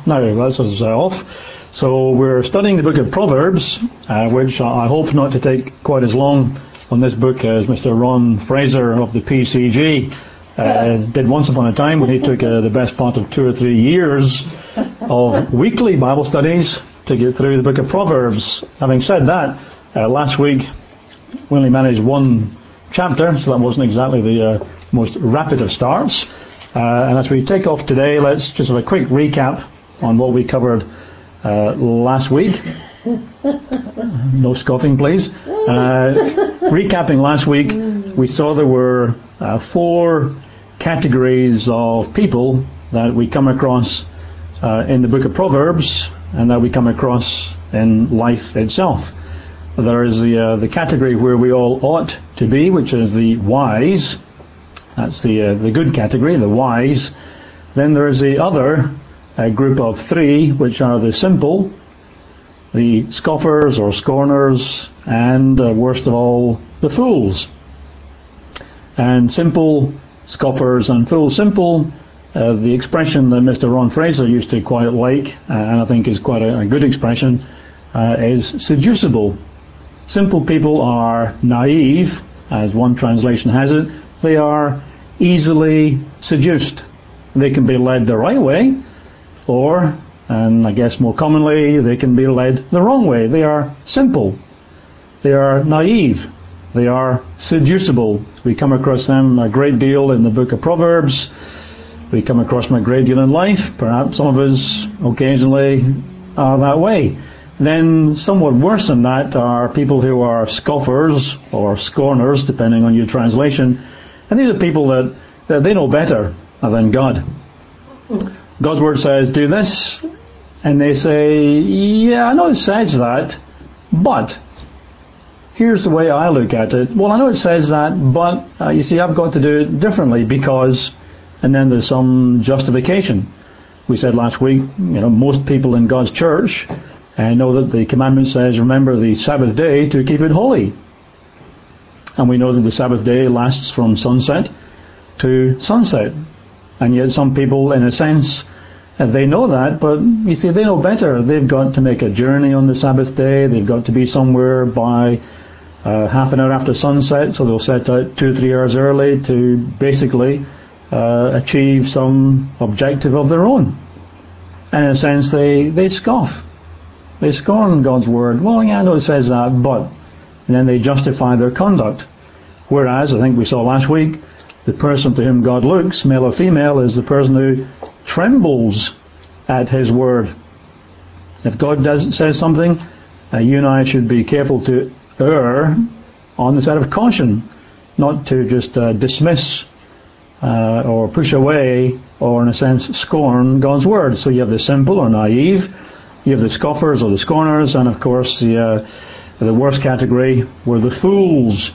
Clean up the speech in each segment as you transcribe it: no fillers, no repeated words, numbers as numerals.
Now, that's us off. So we're studying the book of Proverbs, which I hope not to take quite as long on this book as Mr. Ron Fraser of the PCG did once upon a time when he took the best part of 2 or 3 years of weekly Bible studies to get through the book of Proverbs. Having said that, last week we only managed one chapter, so that wasn't exactly the most rapid of starts. And as we take off today, let's just have a quick recap on what we covered last week. No scoffing, please. Recapping last week, we saw there were 4 categories of people that we come across in the book of Proverbs and that we come across in life itself. There is the category where we all ought to be, which is the wise. That's the good category, the wise. Then there is the other group of 3, which are the simple, the scoffers or scorners, and worst of all, the fools. And simple, scoffers, and fools. Simple, the expression that Mr. Ron Fraser used to quite like, and I think is quite a good expression, is seducible. Simple people are naive, as one translation has it. They are easily seduced. They can be led the right way, or, and I guess more commonly, they can be led the wrong way. They are simple. They are naive. They are seducible. We come across them a great deal in the book of Proverbs. We come across them a great deal in life. Perhaps some of us occasionally are that way. Then, somewhat worse than that are people who are scoffers or scorners, depending on your translation. And these are people that they know better than God. God's Word says, do this. And they say, yeah, I know it says that, but here's the way I look at it. Well, I know it says that, but you see, I've got to do it differently because, and then there's some justification. We said last week, most people in God's church know that the commandment says, remember the Sabbath day to keep it holy. And we know that the Sabbath day lasts from sunset to sunset. And yet some people, in a sense, they know that, but you see, they know better. They've got to make a journey on the Sabbath day. They've got to be somewhere by half an hour after sunset, so they'll set out 2 or 3 hours early to basically achieve some objective of their own. And in a sense, they scoff. They scorn God's Word. Well, yeah, I know it says that, but... And then they justify their conduct. Whereas, I think we saw last week, the person to whom God looks, male or female, is the person who trembles at His Word. If God says something, you and I should be careful to err on the side of caution, not to just dismiss or push away or, in a sense, scorn God's Word. So you have the simple or naive, you have the scoffers or the scorners, and of course the worst category were the fools.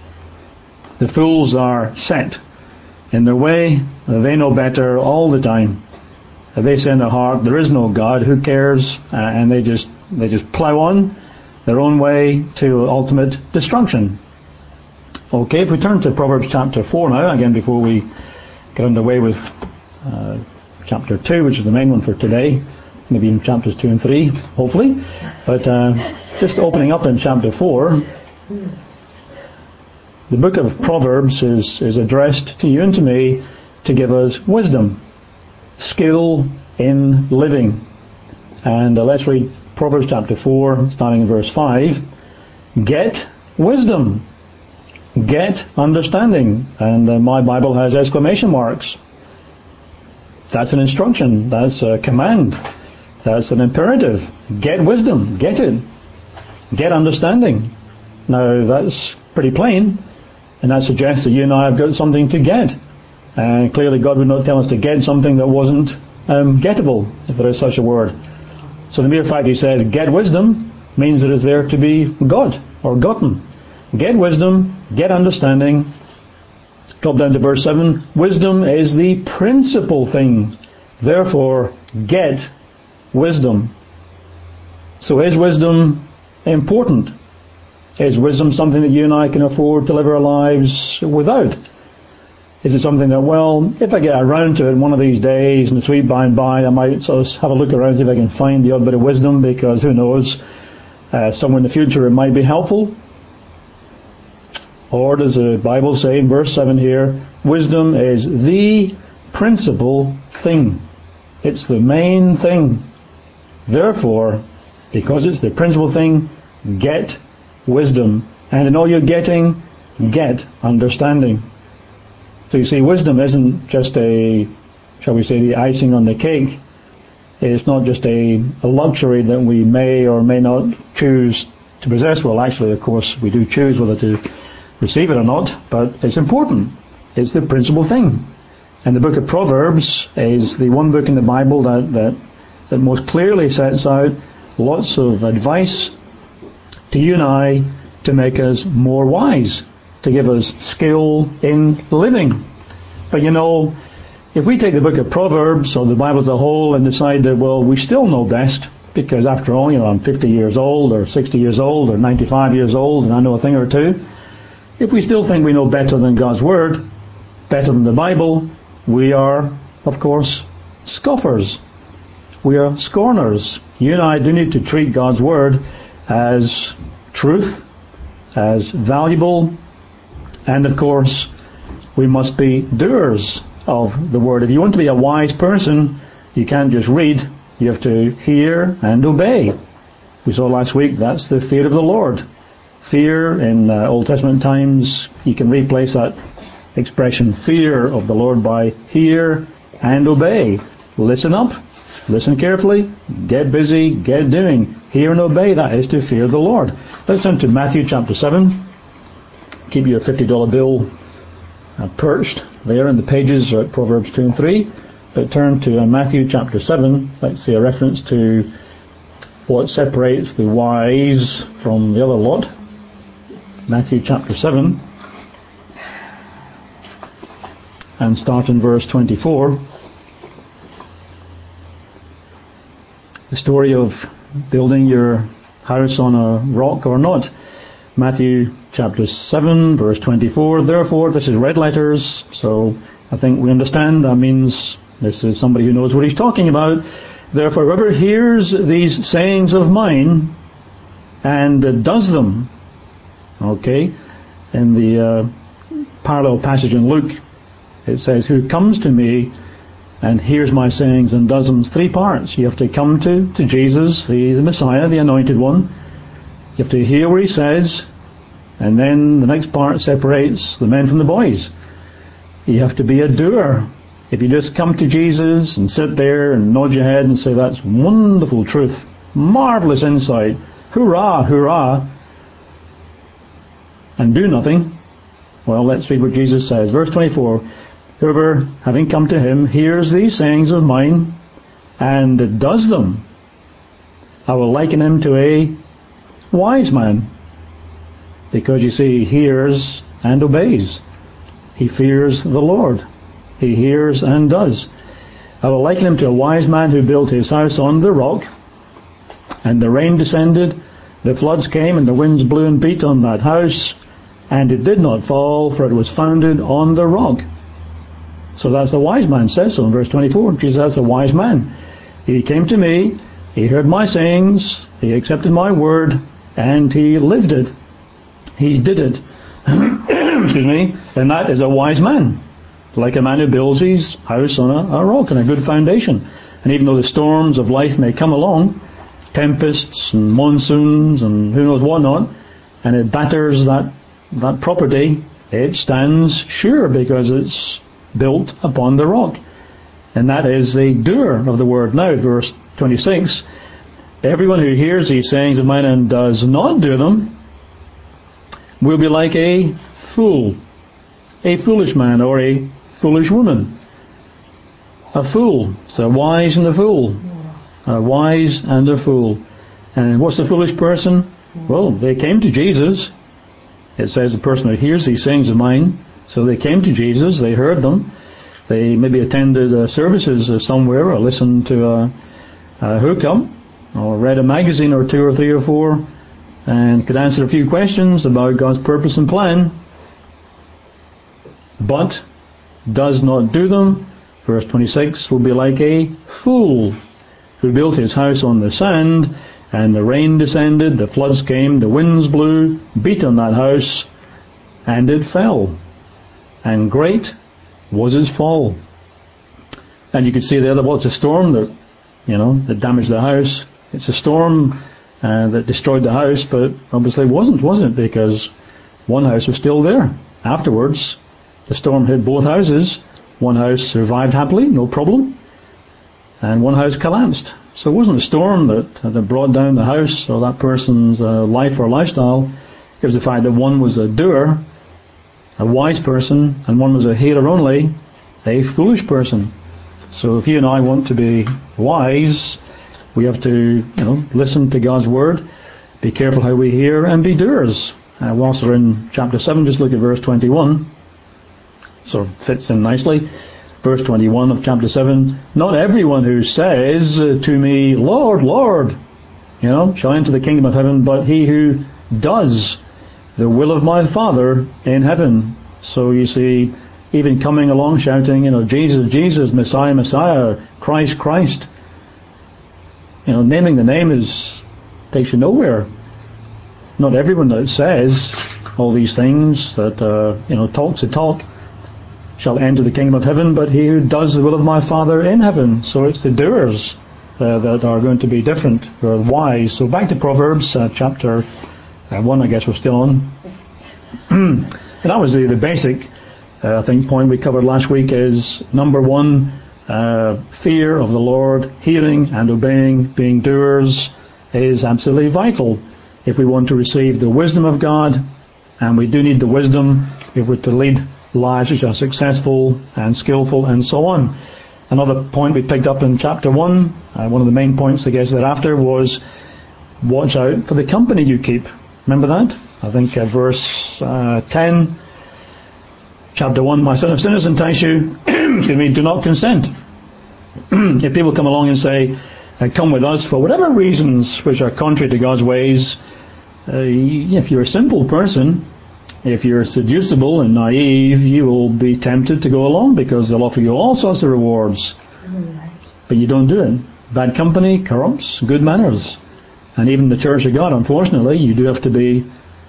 The fools are set in their way. They know better all the time. They say in their heart, there is no God, who cares? And they just plow on their own way to ultimate destruction. Okay, if we turn to Proverbs chapter 4 now, again before we get underway with chapter 2, which is the main one for today, maybe in chapters 2 and 3, hopefully. But just opening up in chapter 4, the book of Proverbs is addressed to you and to me to give us wisdom, skill in living. And let's read Proverbs chapter 4, starting in verse 5. Get wisdom. Get understanding. And my Bible has exclamation marks. That's an instruction. That's a command. That's an imperative. Get wisdom. Get it. Get understanding. Now, that's pretty plain, and that suggests that you and I have got something to get. And clearly God would not tell us to get something that wasn't gettable, if there is such a word. So the mere fact He says, get wisdom, means it is there to be got, or gotten. Get wisdom, get understanding. Drop down to verse 7. Wisdom is the principal thing. Therefore, get wisdom. So is wisdom important? Is wisdom something that you and I can afford to live our lives without? Is it something that, well, if I get around to it one of these days in the sweet by and by, I might sort of have a look around, see if I can find the odd bit of wisdom, because who knows, somewhere in the future it might be helpful? Or does the Bible say in verse 7 here, wisdom is the principal thing. It's the main thing. Therefore, because it's the principal thing, get wisdom. And in all you're getting, get understanding. So you see, wisdom isn't just a, shall we say, the icing on the cake. It's not just a luxury that we may or may not choose to possess. Well, actually, of course, we do choose whether to receive it or not, but it's important. It's the principal thing. And the book of Proverbs is the one book in the Bible that most clearly sets out lots of advice to you and I to make us more wise, to give us skill in living. But you know, if we take the book of Proverbs or the Bible as a whole and decide that, well, we still know best, because after all, you know, I'm 50 years old or 60 years old or 95 years old and I know a thing or two, if we still think we know better than God's Word, better than the Bible, we are, of course, scoffers. We are scorners. You and I do need to treat God's Word as truth, as valuable, and of course, we must be doers of the Word. If you want to be a wise person, you can't just read. You have to hear and obey. We saw last week that's the fear of the Lord. Fear in Old Testament times, you can replace that expression fear of the Lord by hear and obey. Listen up, listen carefully, get busy, get doing. Hear and obey, that is to fear the Lord. Let's turn to Matthew chapter 7. Keep your $50 bill perched there in the pages at Proverbs 2 and 3. But turn to Matthew chapter 7. Let's see a reference to what separates the wise from the other lot. Matthew chapter 7. And start in verse 24. The story of building your house on a rock or not. Matthew chapter 7, verse 24. Therefore, this is red letters, so I think we understand that means this is somebody who knows what he's talking about. Therefore, whoever hears these sayings of mine and does them, okay, in the parallel passage in Luke, it says, who comes to me and hears my sayings and does them. It's three parts. You have to come to Jesus, the Messiah, the Anointed One. You have to hear what he says, and then the next part separates the men from the boys. You have to be a doer. If you just come to Jesus and sit there and nod your head and say, that's wonderful truth, marvelous insight, hurrah, hurrah, and do nothing, well, let's read what Jesus says. Verse 24, whoever, having come to him, hears these sayings of mine and does them, I will liken him to a wise man. Because you see, he hears and obeys. He fears the Lord. He hears and does. I will liken him to a wise man who built his house on the rock, and the rain descended, the floods came, and the winds blew and beat on that house, and it did not fall, for it was founded on the rock. So that's the wise man says so in verse 24. Jesus says, the wise man. He came to me, he heard my sayings, he accepted my word, and he lived it. He did it. Excuse me. And that is a wise man. Like a man who builds his house on a rock and a good foundation. And even though the storms of life may come along, tempests and monsoons and who knows what not, and it batters that property, it stands sure because it's built upon the rock. And that is the doer of the word. Now, verse 26, everyone who hears these sayings of mine and does not do them will be like a fool, a foolish man or a foolish woman. A fool. So wise and a fool. A wise and a fool. And what's a foolish person? Well, they came to Jesus. It says the person who hears these sayings of mine. So they came to Jesus, they heard them. They maybe attended services somewhere or listened to a hookup or read a magazine or two or three or four and could answer a few questions about God's purpose and plan. But does not do them, verse 26, will be like a fool who built his house on the sand, and the rain descended, the floods came, the winds blew, beat on that house, and it fell. And great was its fall. And you could see there that it's a storm that damaged the house. It's a storm that destroyed the house, but obviously wasn't it? Because one house was still there. Afterwards, the storm hit both houses. One house survived happily, no problem, and one house collapsed. So it wasn't a storm that brought down the house or that person's life or lifestyle. It was the fact that one was a doer, a wise person, and one was a hearer only, a foolish person. So if you and I want to be wise, we have to, listen to God's word, be careful how we hear, and be doers. Whilst we're in chapter 7, just look at verse 21. Sort of fits in nicely. Verse 21 of chapter 7, not everyone who says to me, Lord, Lord, shall enter the kingdom of heaven, but he who does the will of my Father in heaven. So you see, even coming along shouting, Jesus, Jesus, Messiah, Messiah, Christ, Christ. Naming the name takes you nowhere. Not everyone that says all these things, that, talks the talk, shall enter the kingdom of heaven, but he who does the will of my Father in heaven. So it's the doers that are going to be different, who are wise. So back to Proverbs chapter 1, I guess we're still on. And that was the basic, point we covered last week is, number 1, fear of the Lord, hearing and obeying, being doers, is absolutely vital if we want to receive the wisdom of God, and we do need the wisdom if we're to lead lives which are successful and skillful and so on. Another point we picked up in chapter 1, one of the main points I guess thereafter, was watch out for the company you keep. Remember that? I think verse 10, chapter 1, my son, if sinners entice you, do not consent. If people come along and say, come with us for whatever reasons which are contrary to God's ways, if you're a simple person, if you're seducible and naive, you will be tempted to go along because they'll offer you all sorts of rewards. But you don't do it. Bad company corrupts good manners. And even the Church of God, unfortunately, you do have to be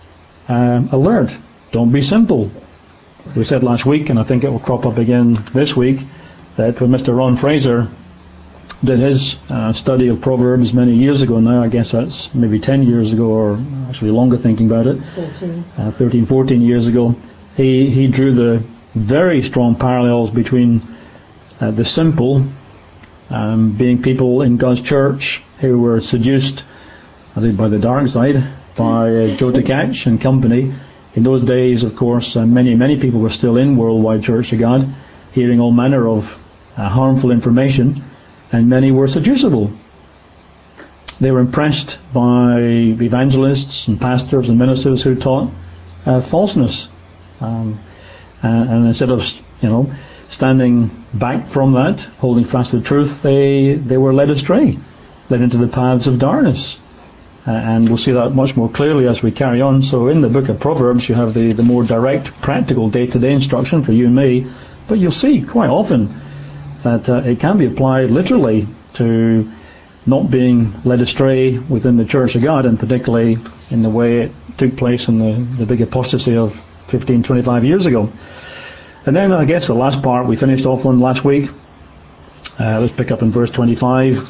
alert. Don't be simple. We said last week, and I think it will crop up again this week, that when Mr. Ron Fraser did his study of Proverbs many years ago now, I guess that's maybe 10 years ago, or actually longer thinking about it, 13, 14 years ago, he drew the very strong parallels between the simple, being people in God's church who were seduced, I think, by the dark side, by Joe Tkach and company. In those days, of course, many people were still in Worldwide Church of God, hearing all manner of harmful information, and many were seducible. They were impressed by evangelists and pastors and ministers who taught falseness. And instead of, standing back from that, holding fast to the truth, they were led astray, led into the paths of darkness. And we'll see that much more clearly as we carry on. So in the book of Proverbs, you have the more direct, practical day-to-day instruction for you and me. But you'll see quite often that it can be applied literally to not being led astray within the Church of God, and particularly in the way it took place in the big apostasy of 15, 25 years ago. And then I guess the last part we finished off on last week, let's pick up in verse 25,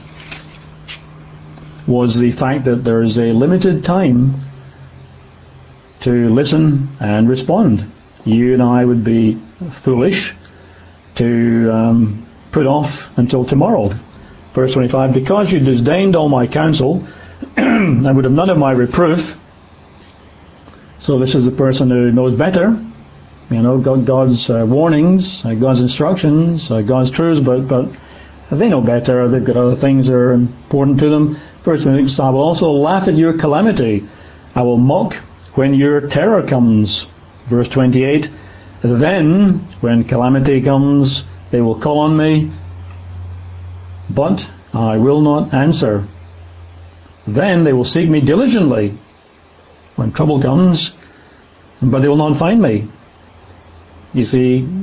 was the fact that there is a limited time to listen and respond. You and I would be foolish to put off until tomorrow. Verse 25, because you disdained all my counsel and would have none of my reproof. So this is a person who knows better, God's warnings, God's instructions, God's truths, but they know better. They've got other things that are important to them. Verse 26, I will also laugh at your calamity. I will mock when your terror comes. Verse 28, then when calamity comes, they will call on me, but I will not answer. Then they will seek me diligently when trouble comes, but they will not find me. You see,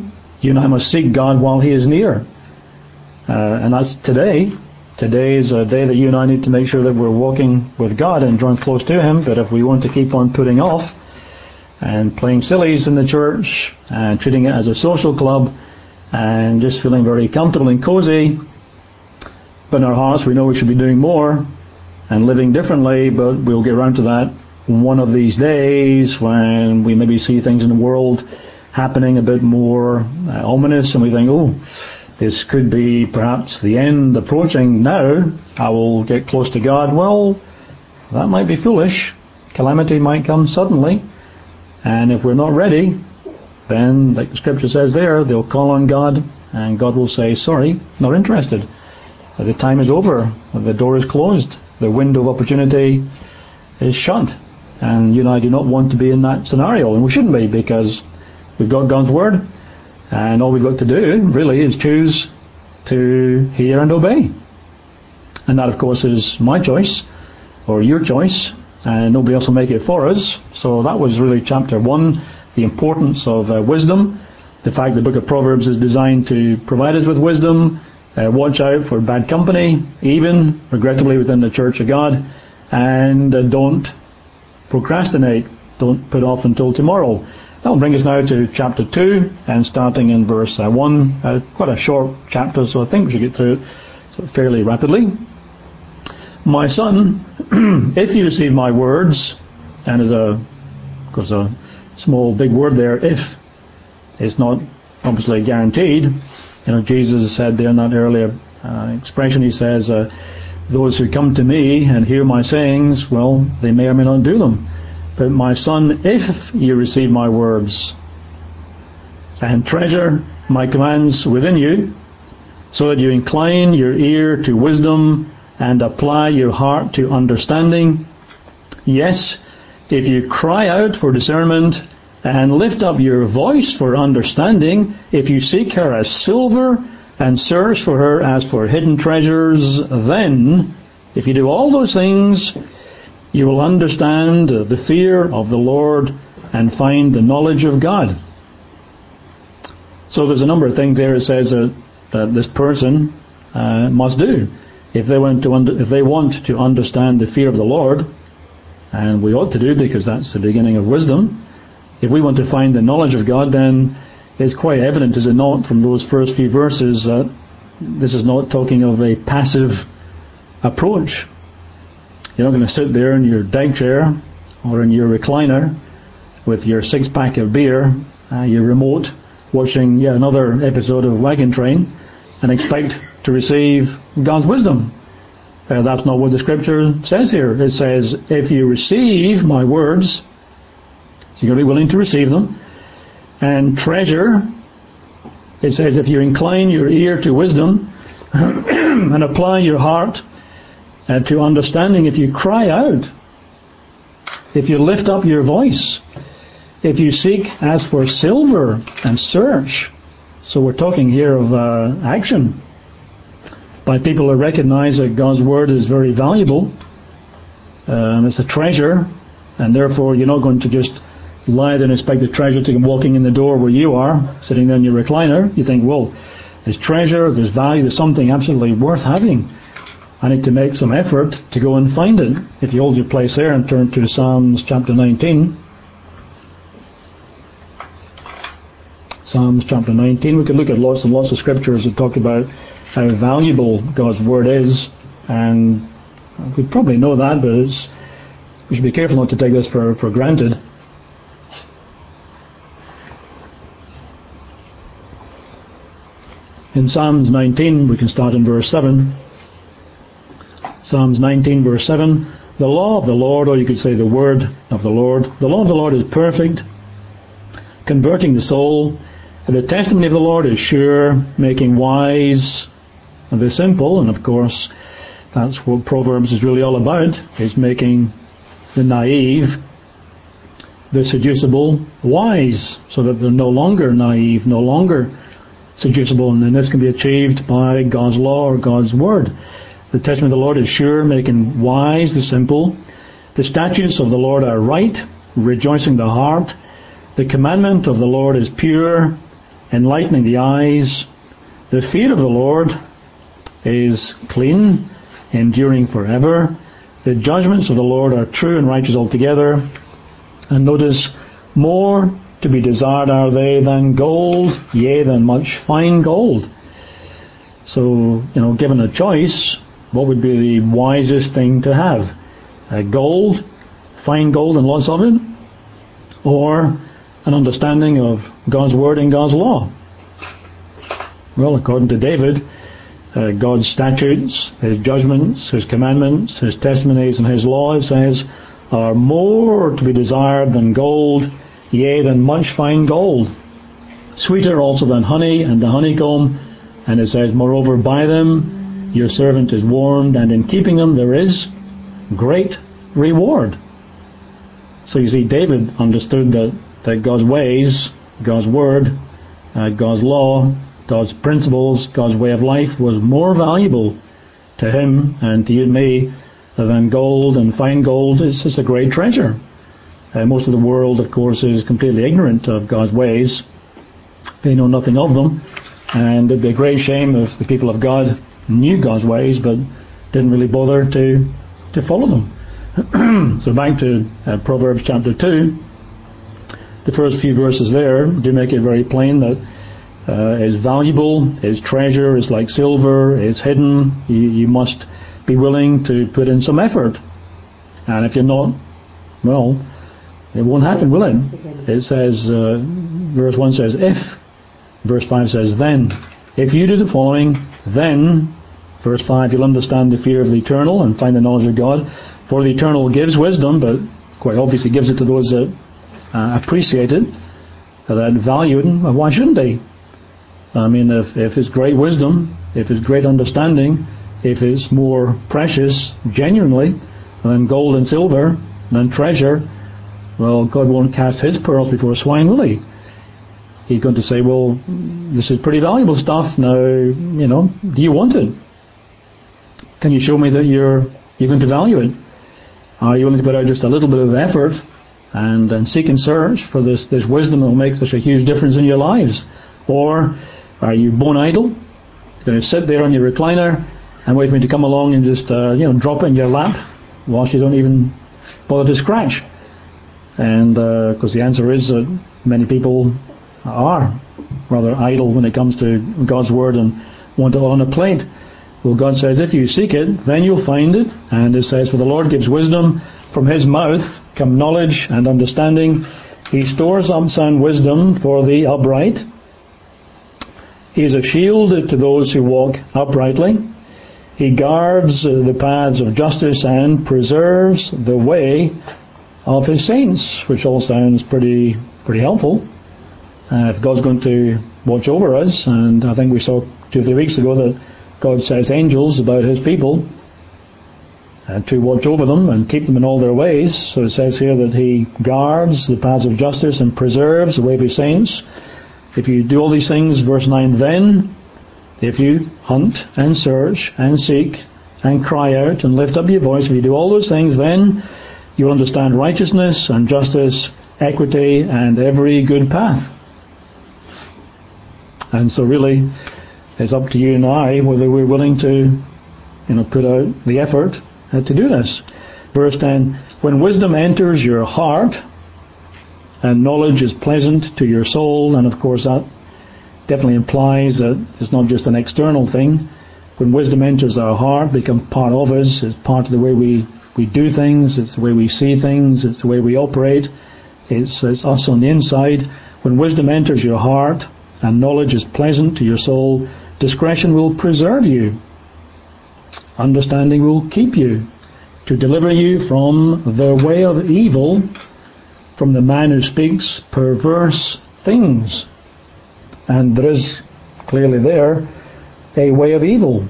You and I must seek God while He is near. And that's today. Today is a day that you and I need to make sure that we're walking with God and drawing close to Him. But if we want to keep on putting off and playing sillies in the church and treating it as a social club and just feeling very comfortable and cozy, but in our hearts we know we should be doing more and living differently, but we'll get around to that one of these days when we maybe see things in the world happening a bit more ominous, and we think, oh, this could be perhaps the end approaching now. I will get close to God. Well, that might be foolish. Calamity might come suddenly, and if we're not ready, then, like the scripture says there, they'll call on God, and God will say, sorry, not interested. The time is over. The door is closed. The window of opportunity is shut. And you and I do not want to be in that scenario, and we shouldn't be, because we've got God's Word, and all we've got to do really is choose to hear and obey. And that, of course, is my choice, or your choice, and nobody else will make it for us. So that was really chapter 1, the importance of wisdom, the fact the book of Proverbs is designed to provide us with wisdom. Watch out for bad company, even, regrettably, within the Church of God, and don't procrastinate, don't put off until tomorrow. That will bring us now to chapter 2, and starting in verse 1. Quite a short chapter, so I think we should get through it fairly rapidly. My son, if you receive my words, and there's of course a small big word there, if. It's not obviously guaranteed. You know, Jesus said there in that earlier expression, He says, those who come to me and hear my sayings, well, they may or may not do them. But my son, if you receive my words and treasure my commands within you, so that you incline your ear to wisdom and apply your heart to understanding, yes, if you cry out for discernment and lift up your voice for understanding, if you seek her as silver and search for her as for hidden treasures, then, if you do all those things, you will understand the fear of the Lord and find the knowledge of God. So there's a number of things there it says that this person must do if they want to understand the fear of the Lord, and we ought to do, because that's the beginning of wisdom. If we want to find the knowledge of God, then it's quite evident, is it not, from those first few verses, that this is not talking of a passive approach. You're not going to sit there in your deck chair or in your recliner with your 6-pack of beer, your remote, watching yet another episode of Wagon Train, and expect to receive God's wisdom. That's not what the scripture says here. It says, if you receive my words, so you're going to be willing to receive them, and treasure, it says, if you incline your ear to wisdom and apply your heart to understanding, if you cry out, if you lift up your voice, if you seek as for silver and search. So we're talking here of action by people who recognize that God's Word is very valuable. It's a treasure, and therefore you're not going to just lie there and expect the treasure to come walking in the door where you are, sitting there in your recliner. You think, well, there's treasure, there's value, there's something absolutely worth having. I need to make some effort to go and find it. If you hold your place there and turn to Psalms chapter 19. Psalms chapter 19. We could look at lots and lots of scriptures that talk about how valuable God's Word is, and we probably know that, but we should be careful not to take this for granted. In Psalms 19, we can start in verse 7. Psalms 19, verse 7. The law of the Lord, or you could say the word of the Lord. The law of the Lord is perfect, converting the soul. And the testimony of the Lord is sure, making wise the simple. And of course, that's what Proverbs is really all about, is making the naive, the seducible, wise, so that they're no longer naive, no longer seducible. And then this can be achieved by God's law or God's word. The testimony of the Lord is sure, making wise the simple. The statutes of the Lord are right, rejoicing the heart. The commandment of the Lord is pure, enlightening the eyes. The fear of the Lord is clean, enduring forever. The judgments of the Lord are true and righteous altogether. And notice, more to be desired are they than gold, yea, than much fine gold. So, given a choice, what would be the wisest thing to have? Gold, fine gold and lots of it, or an understanding of God's Word and God's law? Well, according to David, God's statutes, His judgments, His commandments, His testimonies and His law, it says, are more to be desired than gold, yea, than much fine gold. Sweeter also than honey and the honeycomb. And it says, moreover, by them your servant is warned, and in keeping them there is great reward. So you see, David understood that God's ways, God's Word, God's law, God's principles, God's way of life was more valuable to him and to you and me than gold, and fine gold is just a great treasure. Most of the world, of course, is completely ignorant of God's ways. They know nothing of them, and it'd be a great shame if the people of God knew God's ways but didn't really bother to follow them. So back to Proverbs chapter 2. The first few verses there do make it very plain that is valuable, is treasure, is like silver, is hidden. You must be willing to put in some effort. And if you're not, well, it won't happen, will it? It says, verse 1 says, if. Verse 5 says, then. If you do the following, then, verse 5, you'll understand the fear of the Eternal and find the knowledge of God. For the Eternal gives wisdom, but quite obviously gives it to those that appreciate it, that value it. Why shouldn't they? I mean, if it's great wisdom, if it's great understanding, if it's more precious, genuinely, than gold and silver, than treasure, well, God won't cast His pearls before swine, will He? He's going to say, well, this is pretty valuable stuff. Now, do you want it? Can you show me that you're going to value it? Are you willing to put out just a little bit of effort and seek and search for this wisdom that will make such a huge difference in your lives? Or are you bone idle? You're going to sit there on your recliner and wait for me to come along and just drop it in your lap whilst you don't even bother to scratch? And because the answer is that many people are rather idle when it comes to God's Word and want it all on a plate. Well, God says, if you seek it, then you'll find it. And it says, for the Lord gives wisdom, from His mouth come knowledge and understanding. He stores up sound wisdom for the upright. He is a shield to those who walk uprightly. He guards the paths of justice and preserves the way of His saints, which all sounds pretty helpful. If God's going to watch over us, and I think we saw 2 or 3 weeks ago that God sets angels about His people to watch over them and keep them in all their ways. So it says here that He guards the paths of justice and preserves the way of His saints. If you do all these things, verse 9, then, if you hunt and search and seek and cry out and lift up your voice, if you do all those things, then you'll understand righteousness and justice, equity, and every good path. And so really, it's up to you and I whether we're willing to, put out the effort to do this. Verse 10, when wisdom enters your heart, and knowledge is pleasant to your soul, and of course that definitely implies that it's not just an external thing. When wisdom enters our heart, becomes part of us, it's part of the way we do things, it's the way we see things, it's the way we operate, it's us on the inside. When wisdom enters your heart, and knowledge is pleasant to your soul, discretion will preserve you. Understanding will keep you, to deliver you from the way of evil, from the man who speaks perverse things. And there is clearly there a way of evil.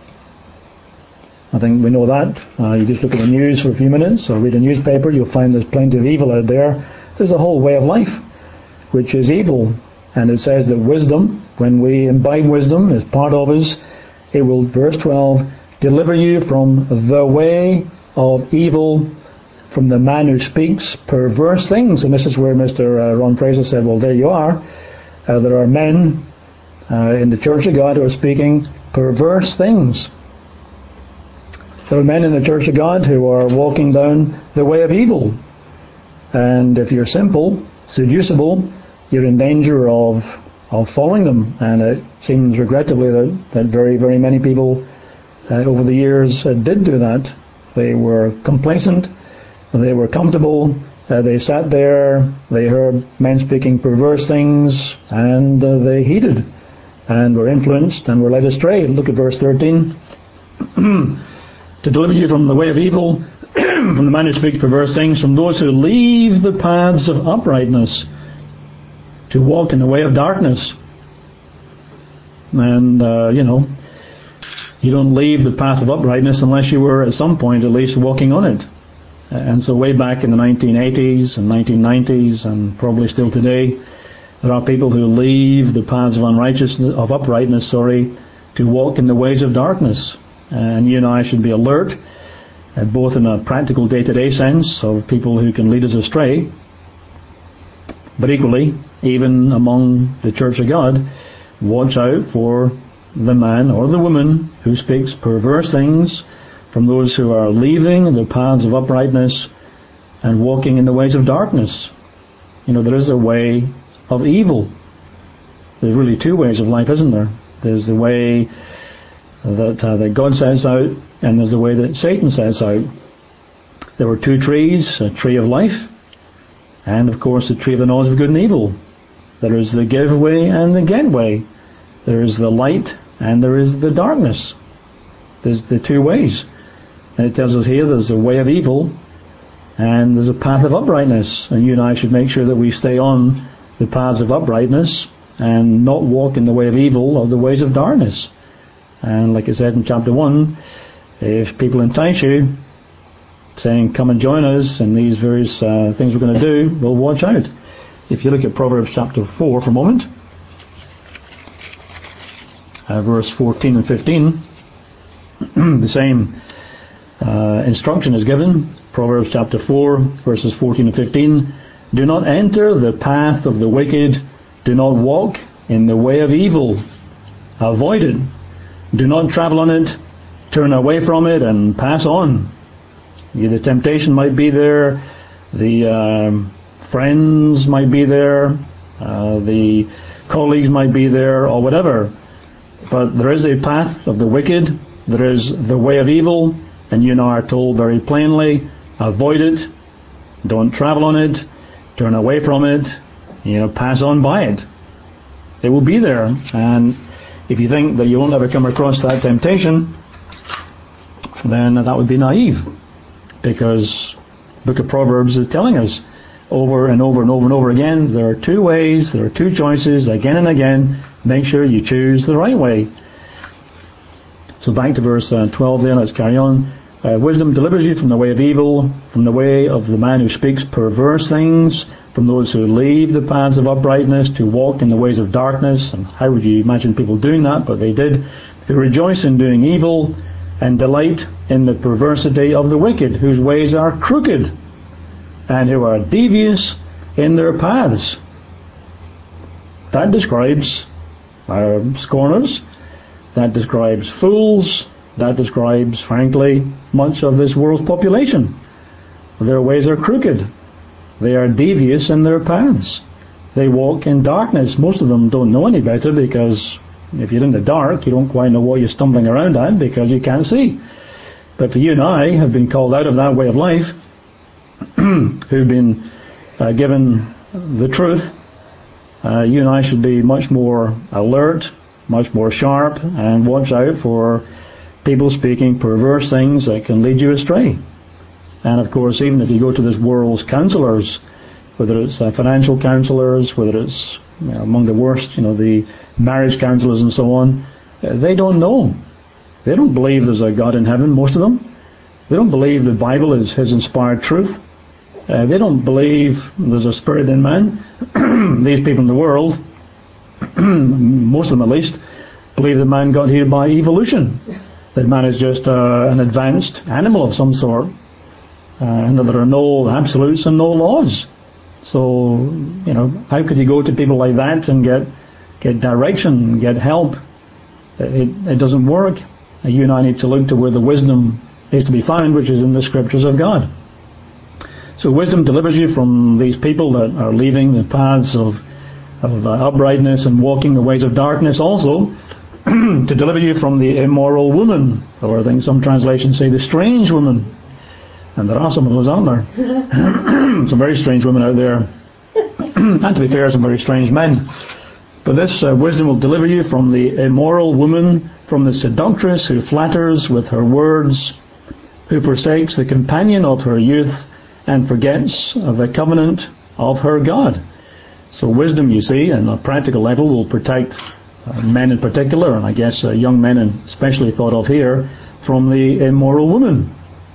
I think we know that. You just look at the news for a few minutes or read a newspaper, you'll find there's plenty of evil out there. There's a whole way of life which is evil. And it says that wisdom, when we imbibe wisdom as part of us, it will, verse 12, deliver you from the way of evil, from the man who speaks perverse things. And this is where Mr. Ron Fraser said, well, there you are. There are men in the Church of God who are speaking perverse things. There are men in the Church of God who are walking down the way of evil. And if you're simple, seducible, you're in danger of following them. And it seems regrettably that very, very many people over the years did do that. They were complacent, they were comfortable, they sat there, they heard men speaking perverse things, and they heeded and were influenced and were led astray. Look at verse 13. To deliver you from the way of evil, from the man who speaks perverse things, from those who leave the paths of uprightness to walk in the way of darkness. And, you don't leave the path of uprightness unless you were at some point at least walking on it. And so way back in the 1980s and 1990s and probably still today, there are people who leave the paths of uprightness, to walk in the ways of darkness. And you and I should be alert, both in a practical day-to-day sense of people who can lead us astray, but equally, even among the Church of God, watch out for the man or the woman who speaks perverse things, from those who are leaving the paths of uprightness and walking in the ways of darkness. There is a way of evil. There's really two ways of life, isn't there? There's the way that God sets out, and there's the way that Satan sets out. There were two trees, a tree of life, and of course the tree of the knowledge of good and evil. There is the give way and the get way. There is the light and there is the darkness. There's the two ways. And it tells us here there's a way of evil and there's a path of uprightness. And you and I should make sure that we stay on the paths of uprightness and not walk in the way of evil or the ways of darkness. And like it said in chapter 1, if people entice you, saying, come and join us in these various things we're going to do, well, watch out. If you look at Proverbs chapter 4 for a moment, verse 14 and 15, the same instruction is given. Proverbs chapter 4, verses 14 and 15. Do not enter the path of the wicked. Do not walk in the way of evil. Avoid it. Do not travel on it. Turn away from it and pass on. The temptation might be there. The friends might be there. The colleagues might be there, or whatever. But there is a path of the wicked. There is the way of evil. And you and I are told very plainly, avoid it. Don't travel on it. Turn away from it. Pass on by it. It will be there. And if you think that you won't ever come across that temptation, then that would be naive. Because the book of Proverbs is telling us over and over and over and over again, there are two ways, there are two choices, again and again. Make sure you choose the right way. So back to verse 12 there, let's carry on. Wisdom delivers you from the way of evil, from the way of the man who speaks perverse things, from those who leave the paths of uprightness to walk in the ways of darkness. And how would you imagine people doing that? But they did. Who rejoice in doing evil and delight in the perversity of the wicked, whose ways are crooked and who are devious in their paths. That describes scorners. That describes fools. That describes, frankly, much of this world's population. Their ways are crooked. They are devious in their paths. They walk in darkness. Most of them don't know any better, because if you're in the dark, you don't quite know what you're stumbling around at because you can't see. But for you and I have been called out of that way of life, who've been given the truth, you and I should be much more alert, much more sharp, and watch out for people speaking perverse things that can lead you astray. And of course, even if you go to this world's counselors, whether it's financial counselors, whether it's among the worst, the marriage counselors and so on, they don't know. They don't believe there's a God in heaven, most of them. They don't believe the Bible is His inspired truth. They don't believe there's a spirit in man. These people in the world, most of them at least, believe that man got here by evolution. That man is just an advanced animal of some sort. And that there are no absolutes and no laws. So, how could you go to people like that and get direction, get help? It doesn't work. You and I need to look to where the wisdom is to be found, which is in the Scriptures of God. So wisdom delivers you from these people that are leaving the paths of uprightness and walking the ways of darkness, also to deliver you from the immoral woman, or I think some translations say the strange woman. And there are some of those, aren't there? Some very strange women out there. And to be fair, some very strange men. But this wisdom will deliver you from the immoral woman, from the seductress who flatters with her words, who forsakes the companion of her youth and forgets the covenant of her God. So wisdom, you see, on a practical level will protect men in particular, and I guess young men especially thought of here, from the immoral woman,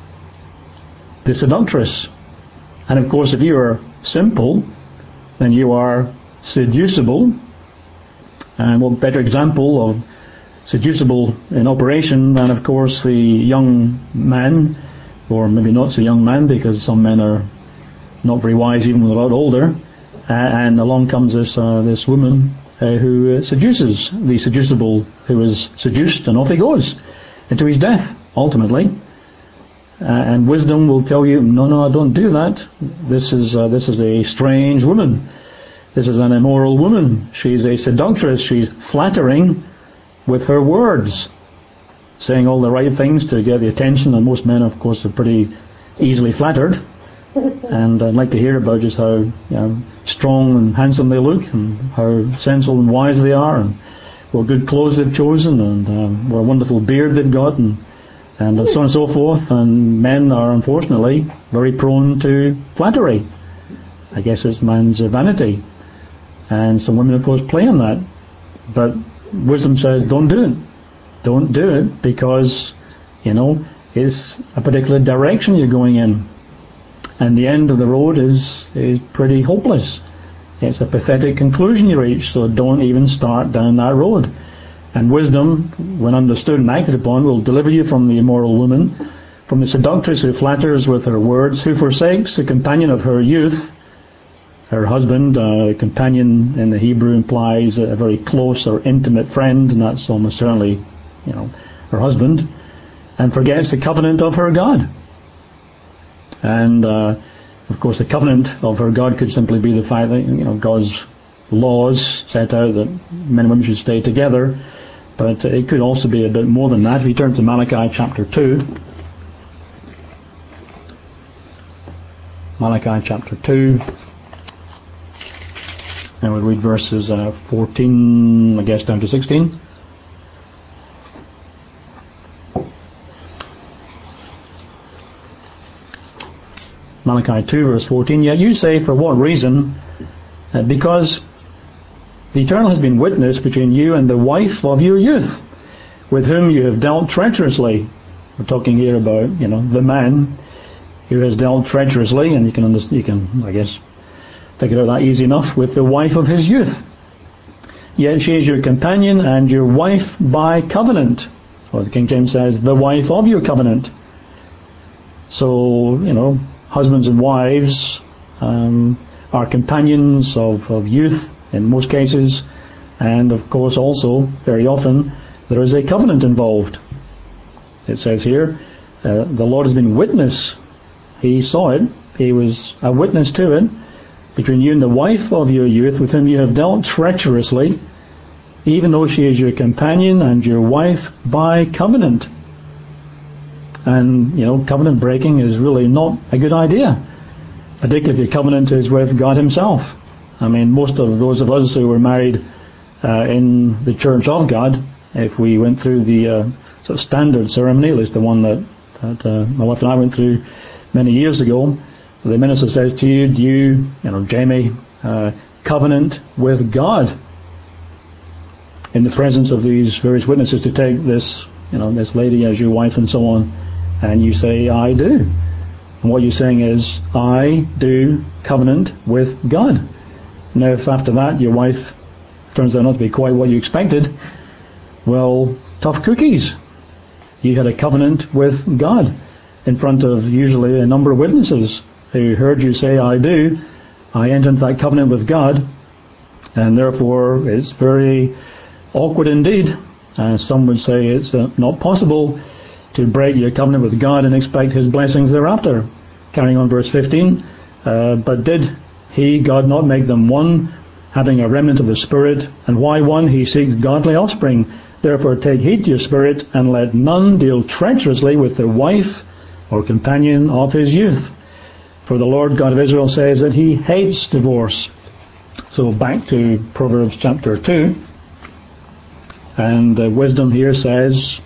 the seductress. And of course, if you are simple, then you are seducible. And what better example of seducible in operation than, of course, the young man, or maybe not so young man, because some men are not very wise even when they're a lot older. And along comes this woman who seduces the seducible who is seduced, and off he goes into his death, ultimately. And wisdom will tell you, no, don't do that. This is a strange woman. This is an immoral woman. She's a seductress. She's flattering with her words, saying all the right things to get the attention. And most men, of course, are pretty easily flattered. And I'd like to hear about just how strong and handsome they look, and how sensible and wise they are, and what good clothes they've chosen, and what a wonderful beard they've got, and so on and so forth. And men are unfortunately very prone to flattery. I guess it's man's vanity. And some women, of course, play on that. But wisdom says, don't do it. Don't do it, because, it's a particular direction you're going in. And the end of the road is pretty hopeless. It's a pathetic conclusion you reach, so don't even start down that road. And wisdom, when understood and acted upon, will deliver you from the immoral woman, from the seductress who flatters with her words, who forsakes the companion of her youth. Her husband, companion in the Hebrew implies a very close or intimate friend, and that's almost certainly, her husband, and forgets the covenant of her God. And, of course, the covenant of her God could simply be the fact that, God's laws set out that men and women should stay together, but it could also be a bit more than that. If you turn to Malachi chapter 2, Malachi chapter 2, and we'll read verses 14, I guess, down to 16. Malachi 2, verse 14. Yet you say, for what reason? Because the Eternal has been witness between you and the wife of your youth, with whom you have dealt treacherously. We're talking here about, the man who has dealt treacherously, and you can, I guess, figure out that easy enough, with the wife of his youth. Yet she is your companion and your wife by covenant. Or the King James says, the wife of your covenant. So, husbands and wives are companions of youth in most cases, and of course also, very often, there is a covenant involved. It says here, the Lord has been witness. He saw it. He was a witness to it, between you and the wife of your youth, with whom you have dealt treacherously, even though she is your companion and your wife by covenant. And, covenant breaking is really not a good idea, particularly if your covenant is with God Himself. I mean, most of those of us who were married in the Church of God, if we went through the sort of standard ceremony, at least the one that my wife and I went through many years ago, the minister says to you, do you, Jamie, covenant with God in the presence of these various witnesses to take this, this lady as your wife and so on, and you say, I do. And what you're saying is, I do covenant with God. Now, if after that your wife turns out not to be quite what you expected, well, tough cookies. You had a covenant with God in front of usually a number of witnesses who heard you say, I do, I enter into that covenant with God, and therefore it's very awkward indeed. Some would say it's not possible to break your covenant with God and expect His blessings thereafter. Carrying on verse 15, but did He, God, not make them one, having a remnant of the Spirit? And why one? He seeks godly offspring. Therefore take heed to your spirit, and let none deal treacherously with the wife or companion of his youth. For the Lord God of Israel says that He hates divorce. So back to Proverbs chapter 2. And wisdom here says,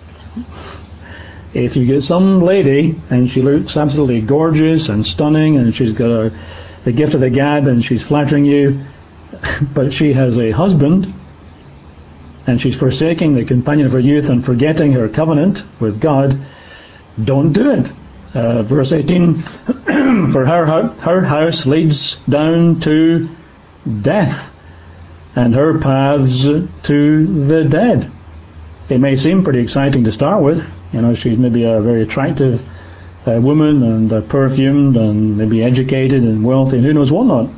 if you get some lady and she looks absolutely gorgeous and stunning and she's got the gift of the gab and she's flattering you, but she has a husband and she's forsaking the companion of her youth and forgetting her covenant with God, don't do it. Verse 18, for her house leads down to death, and her paths to the dead. It may seem pretty exciting to start with. You know, she's maybe a very attractive woman and perfumed and maybe educated and wealthy and who knows what not.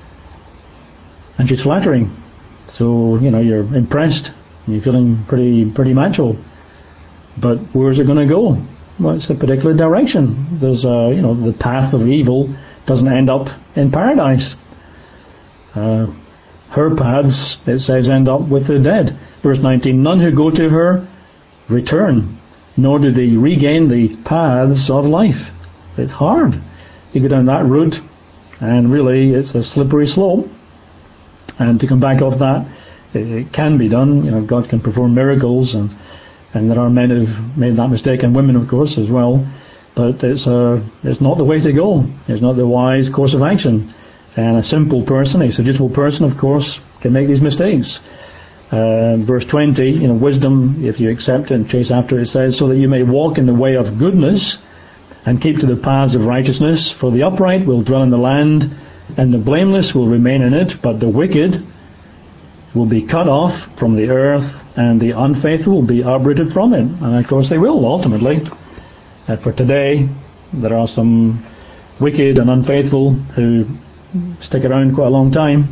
And she's flattering. So, you know, you're impressed and you're feeling pretty macho. But where's it going to go? Well, it's a particular direction. There's the path of evil doesn't end up in paradise. Her paths, it says, end up with the dead. Verse 19, none who go to her return, nor do they regain the paths of life. It's hard. You go down that route, and really it's a slippery slope. And to come back off that, it can be done. You know, God can perform miracles, and there are men who've made that mistake, and women, of course, as well. But it's not the way to go. It's not the wise course of action. And a simple person, a suggestible person, of course, can make these mistakes. Verse 20, wisdom, if you accept it and chase after it, says, so that you may walk in the way of goodness and keep to the paths of righteousness. For the upright will dwell in the land, and the blameless will remain in it, but the wicked will be cut off from the earth, and the unfaithful will be uprooted from it. And of course they will, ultimately. For today, there are some wicked and unfaithful who stick around quite a long time.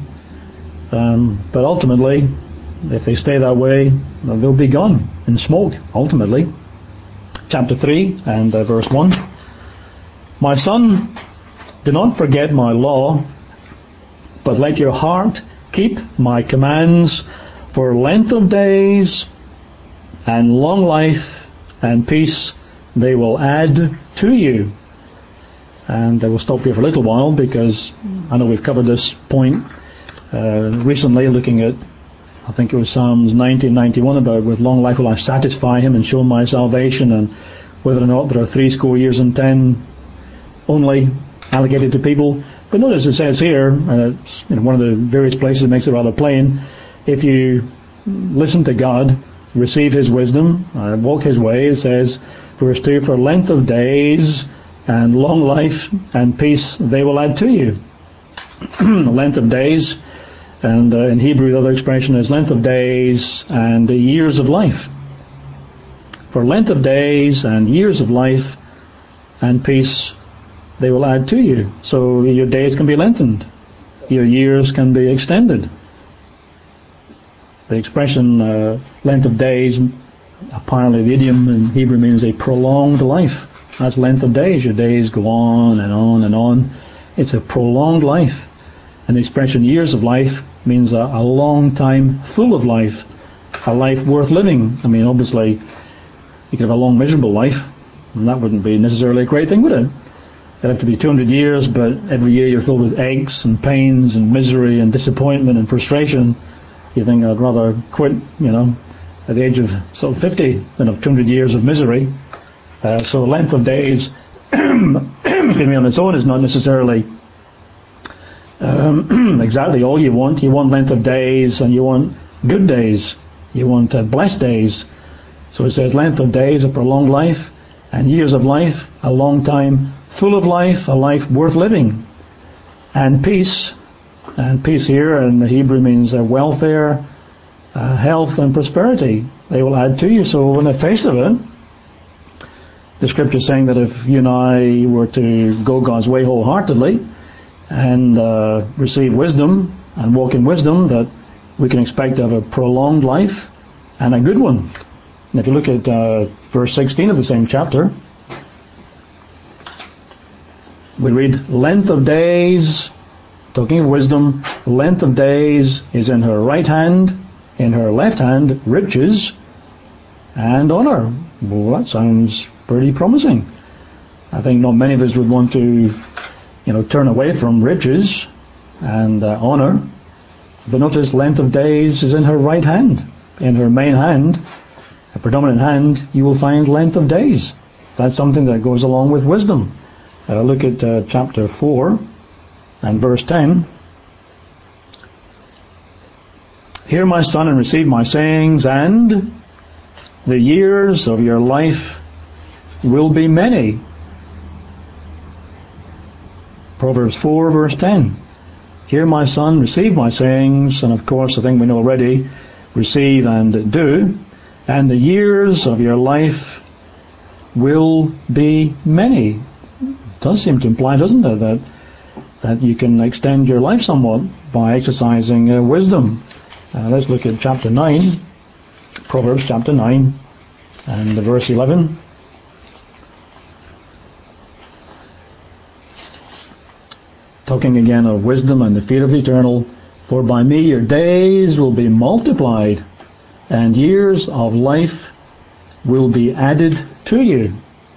But ultimately, if they stay that way, they'll be gone in smoke, ultimately. Chapter 3 and verse 1. My son, do not forget my law, but let your heart keep my commands, for length of days and long life and peace they will add to you. And we'll stop here for a little while, because I know we've covered this point recently, looking at, I think it was Psalms 90 and 91, about with long life will I satisfy him and show my salvation, and whether or not there are 70 only allocated to people. But notice it says here, and it's one of the various places it makes it rather plain, if you listen to God, receive His wisdom, walk His way, it says, verse 2, for length of days and long life and peace they will add to you. Length of days, and in Hebrew the other expression is length of days and years of life. For length of days and years of life and peace they will add to you. So your days can be lengthened, your years can be extended. The expression length of days, apparently the idiom in Hebrew means a prolonged life. That's length of days. Your days go on and on and on. It's a prolonged life. And the expression years of life means a long time full of life, a life worth living. I mean, obviously, you could have a long miserable life, and that wouldn't be necessarily a great thing, would it? It'd have to be 200 years, but every year you're filled with aches and pains and misery and disappointment and frustration. You think, I'd rather quit, at the age of sort of 50 than have 200 years of misery. So the length of days, on its own is not necessarily exactly all you want. You want length of days, and you want good days. You want blessed days. So it says length of days, a prolonged life, and years of life, a long time full of life, a life worth living. And peace. And peace here in the Hebrew means welfare, health and prosperity. They will add to you. So in the face of it, the scripture is saying that if you and I were to go God's way wholeheartedly, and receive wisdom and walk in wisdom, that we can expect to have a prolonged life and a good one. And if you look at verse 16 of the same chapter, we read, length of days, talking of wisdom, length of days is in her right hand, in her left hand riches and honor. Well, that sounds pretty promising. I think not many of us would want to, turn away from riches and honor. But notice, length of days is in her right hand. In her main hand, a predominant hand, you will find length of days. That's something that goes along with wisdom. Look at chapter 4 and verse 10. Hear my son and receive my sayings, and the years of your life will be many. Proverbs 4 verse 10. Hear my son, receive my sayings, and of course I think we know already, receive and do, and the years of your life will be many. It does seem to imply, doesn't it, that you can extend your life somewhat by exercising wisdom. Let's look at chapter 9, Proverbs chapter 9, and verse 11. Talking again of wisdom and the fear of the eternal. For by me your days will be multiplied, and years of life will be added to you.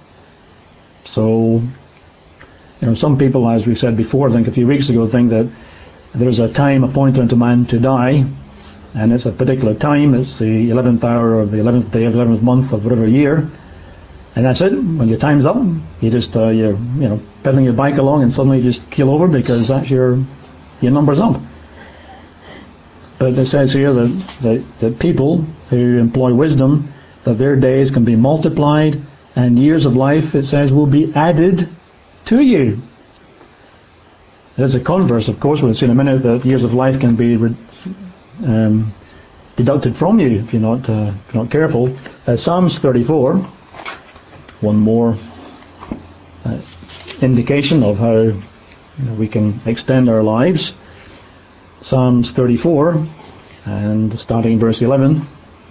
So, some people, as we said before, I think a few weeks ago, think that there's a time appointed unto man to die, and it's a particular time. It's the 11th hour of the 11th day of the 11th month of whatever year, and that's it. When your time's up, you just you're pedaling your bike along, and suddenly you just keel over because that's your number's up. But it says here that people who employ wisdom, that their days can be multiplied, and years of life, it says, will be added to you. There's a converse, of course, we'll see in a minute, that years of life can be deducted from you if you're not careful. Psalms 34, one more indication of how we can extend our lives. Psalms 34, and starting verse 11.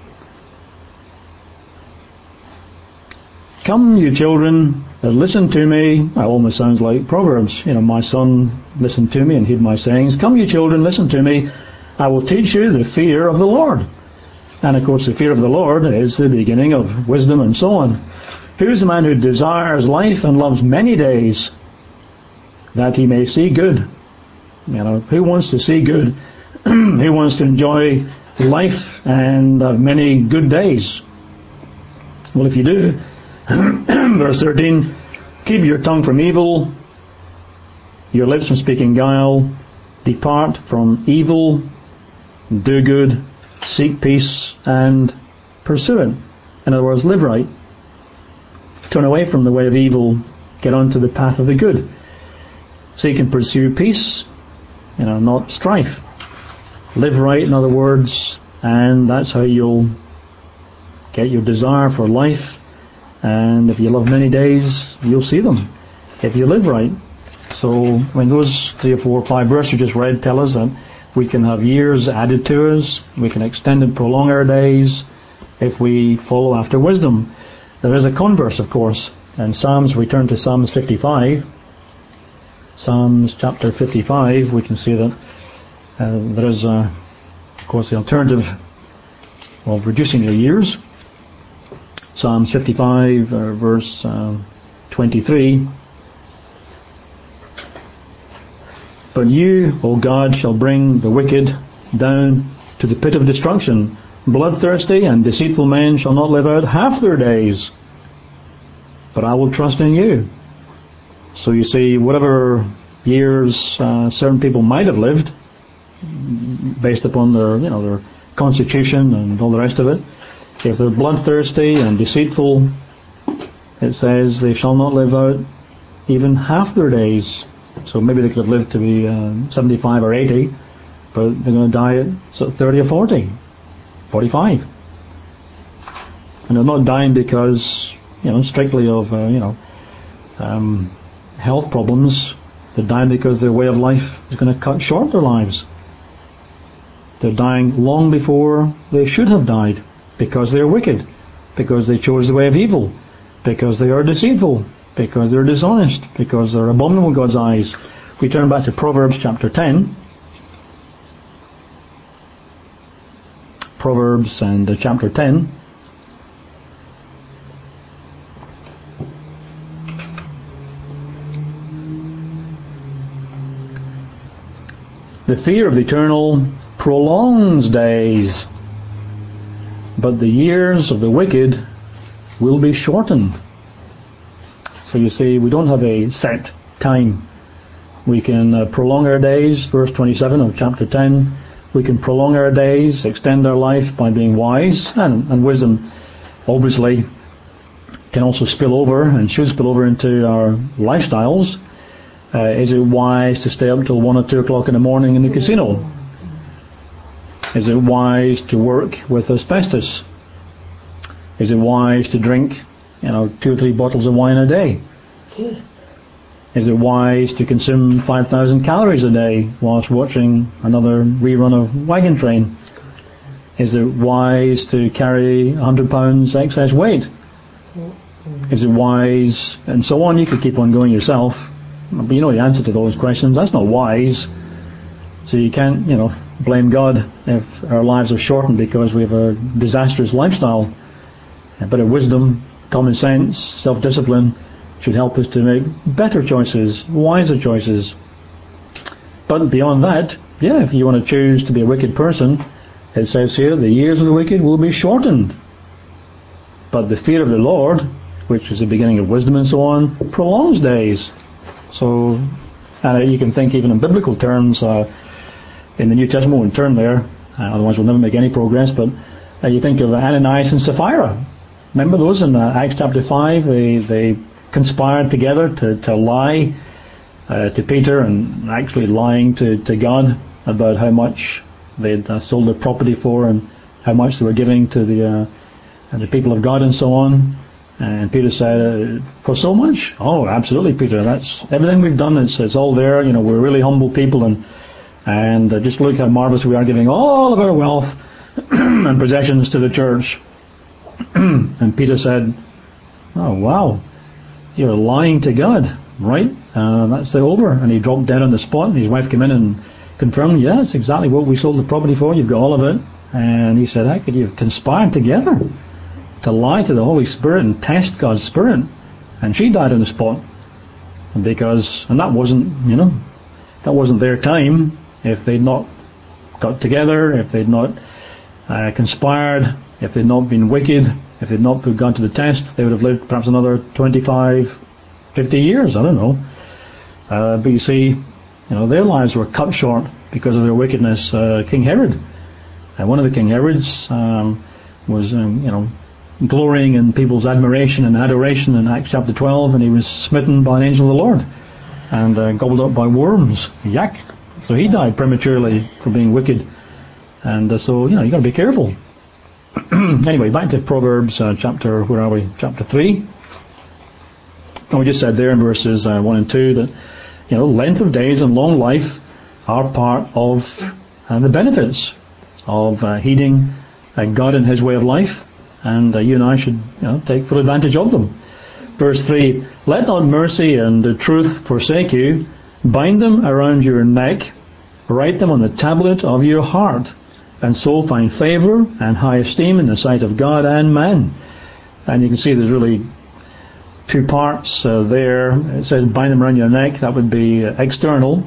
Come, you children, listen to me. That almost sounds like Proverbs. My son, listen to me and heed my sayings. Come, you children, listen to me. I will teach you the fear of the Lord. And of course, the fear of the Lord is the beginning of wisdom and so on. Who is the man who desires life and loves many days, that he may see good? Who wants to see good? Who wants to enjoy life and have many good days? Well, if you do, verse 13, keep your tongue from evil, your lips from speaking guile, depart from evil, do good, seek peace, and pursue it. In other words, live right. Turn away from the way of evil, get onto the path of the good. Seek and pursue peace, not strife. Live right, in other words, and that's how you'll get your desire for life. And if you love many days, you'll see them if you live right. So when those 3 or 4 or 5 verses you just read tell us that we can have years added to us, we can extend and prolong our days if we follow after wisdom. There is a converse, of course. In Psalms, we turn to Psalms 55. Psalms chapter 55, we can see that there is, of course, the alternative of reducing your years. Psalms 55, verse 23. But you, O God, shall bring the wicked down to the pit of destruction. Bloodthirsty and deceitful men shall not live out half their days, but I will trust in you. So you see, whatever years certain people might have lived, based upon their constitution and all the rest of it, if they're bloodthirsty and deceitful, it says they shall not live out even half their days. So maybe they could have lived to be 75 or 80, but they're going to die at 30 or 40, 45. And they're not dying because, strictly of, health problems. They're dying because their way of life is going to cut short their lives. They're dying long before they should have died because they're wicked, because they chose the way of evil, because they are deceitful, because they're dishonest, because they're abominable in God's eyes. We turn back to Proverbs chapter 10. Proverbs and chapter 10. The fear of the eternal prolongs days, but the years of the wicked will be shortened. So you see, we don't have a set time. We can prolong our days, verse 27 of chapter 10. We can prolong our days, extend our life by being wise, and wisdom obviously can also spill over and should spill over into our lifestyles. Is it wise to stay up until 1 or 2 o'clock in the morning in the casino? Is it wise to work with asbestos? Is it wise to drink, 2 or 3 bottles of wine a day? Is it wise to consume 5,000 calories a day whilst watching another rerun of Wagon Train? Is it wise to carry 100 pounds excess weight? Is it wise, and so on? You could keep on going yourself. But you know the answer to those questions. That's not wise. So you can't, blame God if our lives are shortened because we have a disastrous lifestyle. But a wisdom, common sense, self-discipline should help us to make better choices, wiser choices. But beyond that, if you want to choose to be a wicked person, it says here, the years of the wicked will be shortened. But the fear of the Lord, which is the beginning of wisdom and so on, prolongs days. So, and you can think even in biblical terms, in the New Testament, we'll turn there, otherwise we'll never make any progress, but you think of Ananias and Sapphira. Remember those in Acts chapter 5? They conspired together to lie to Peter, and actually lying to God about how much they'd sold their property for and how much they were giving to the people of God and so on. And Peter said, for so much? Oh, absolutely, Peter. That's everything we've done. It's all there. We're really humble people, and just look how marvelous we are, giving all of our wealth and possessions to the church. And Peter said, oh, wow, you're lying to God, right? That's over. And he dropped dead on the spot, and his wife came in and confirmed, yes, exactly what we sold the property for. You've got all of it. And he said, how could you have conspired together to lie to the Holy Spirit and test God's Spirit? And she died on the spot. And that wasn't their time. If they'd not got together, if they'd not conspired, if they'd not been wicked, if they'd not put God to the test, they would have lived perhaps another 25, 50 years, I don't know. But you see, their lives were cut short because of their wickedness. King Herod, one of the King Herods, was, glorying in people's admiration and adoration in Acts chapter 12, and he was smitten by an angel of the Lord and gobbled up by worms. Yak. So he died prematurely for being wicked. And so, you've got to be careful. Anyway, back to Proverbs chapter 3. And we just said there in verses 1 and 2 that, length of days and long life are part of the benefits of heeding God and His way of life. And you and I should take full advantage of them. Verse 3, let not mercy and truth forsake you. Bind them around your neck. Write them on the tablet of your heart. And so find favour and high esteem in the sight of God and man. And you can see there's really 2 parts there. It says bind them around your neck. That would be external,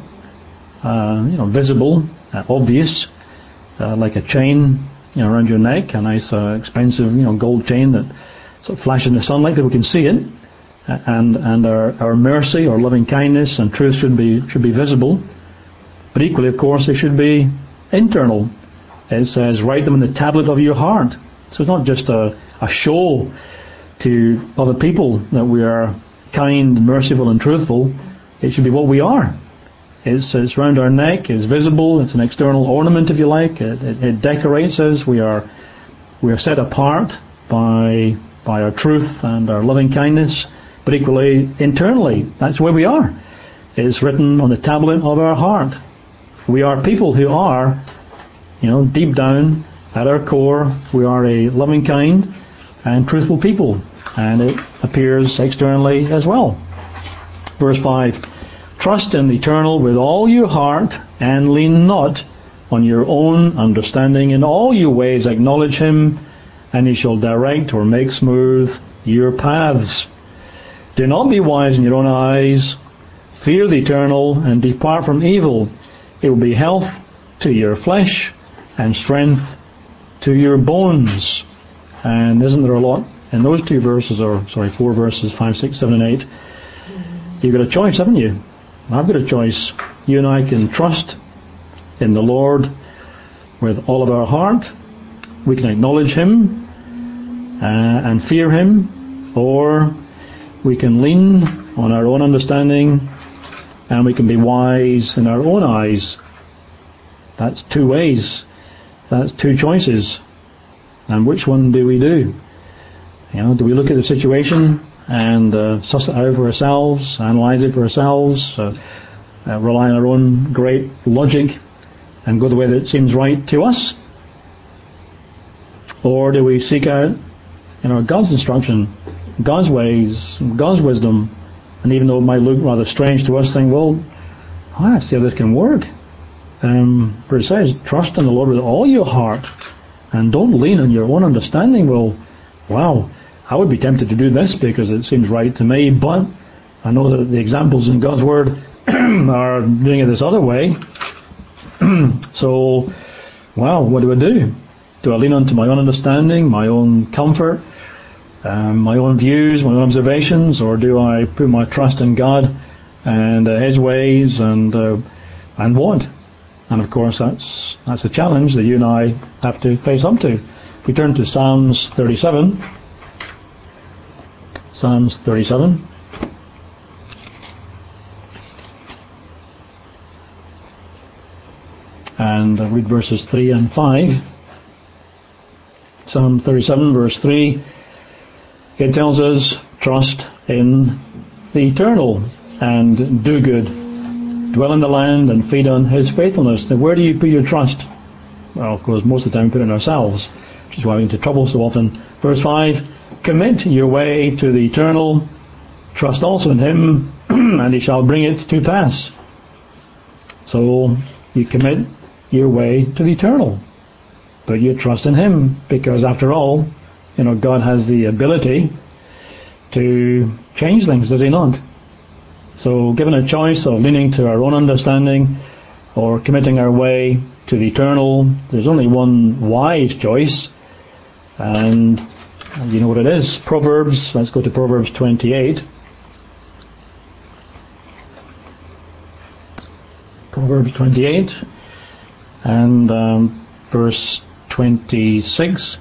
visible, obvious, like a chain around your neck, a nice expensive gold chain that sort of flashes in the sunlight, people can see it. And our mercy, our loving kindness and truth should be visible. But equally, of course, they should be internal. It says, write them on the tablet of your heart. So it's not just a show to other people that we are kind, merciful and truthful. It should be what we are. It's around our neck, it's visible, it's an external ornament, if you like. It decorates us. We are set apart by our truth and our loving kindness. But equally, internally, that's where we are. is written on the tablet of our heart. We are people who are, deep down at our core, we are a loving, kind and truthful people, and it appears externally as well. Verse 5, trust in the Eternal with all your heart and lean not on your own understanding. In all your ways acknowledge Him, and He shall direct or make smooth your paths. Do not be wise in your own eyes. Fear the Eternal and depart from evil. It will be health to your flesh and strength to your bones. And isn't there a lot in those 4 verses, 5, 6, 7 and 8? You've got a choice, haven't you? I've got a choice. You and I can trust in the Lord with all of our heart. We can acknowledge Him and fear Him, or we can lean on our own understanding and we can be wise in our own eyes. That's 2 ways. That's 2 choices. And which one do we do? Do we look at the situation and suss it out for ourselves, analyze it for ourselves, rely on our own great logic and go the way that seems right to us? Or do we seek out God's instruction, God's ways, God's wisdom, and even though it might look rather strange to us, think, well, I see how this can work. For it says, trust in the Lord with all your heart and don't lean on your own understanding. Well, wow, I would be tempted to do this because it seems right to me, but I know that the examples in God's Word are doing it this other way. So, wow, what do I do? Do I lean onto my own understanding, my own comfort, my own views, my own observations, or do I put my trust in God and His ways and what? And of course, that's a challenge that you and I have to face up to. If we turn to Psalms 37. Psalms 37. And read verses 3 and 5. Psalm 37 verse 3. It tells us, trust in the Eternal and do good. Dwell in the land and feed on His faithfulness. Now where do you put your trust? Well, of course, most of the time we put it in ourselves, which is why we get into trouble so often. Verse 5, commit your way to the Eternal, trust also in Him, and He shall bring it to pass. So you commit your way to the Eternal, but you trust in Him, because after all, God has the ability to change things, does He not? So given a choice of leaning to our own understanding or committing our way to the Eternal, there's only one wise choice, and you know what it is. Proverbs, let's go to Proverbs 28. Proverbs 28 and verse 26.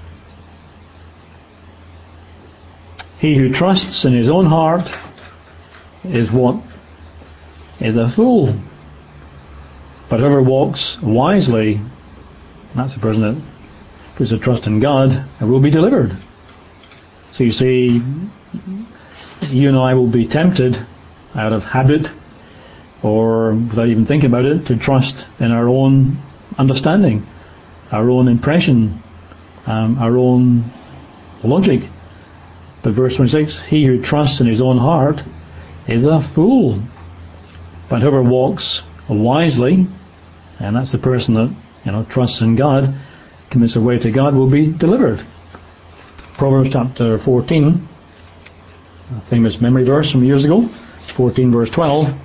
He who trusts in his own heart is what? Is a fool. But whoever walks wisely, that's the person that puts their trust in God, and will be delivered. So you see, you and I will be tempted out of habit, or without even thinking about it, to trust in our own understanding, our own impression, our own logic. But verse 26, he who trusts in his own heart is a fool. But whoever walks wisely, and that's the person that trusts in God, commits their way to God, will be delivered. Proverbs chapter 14, a famous memory verse from years ago, 14 verse 12.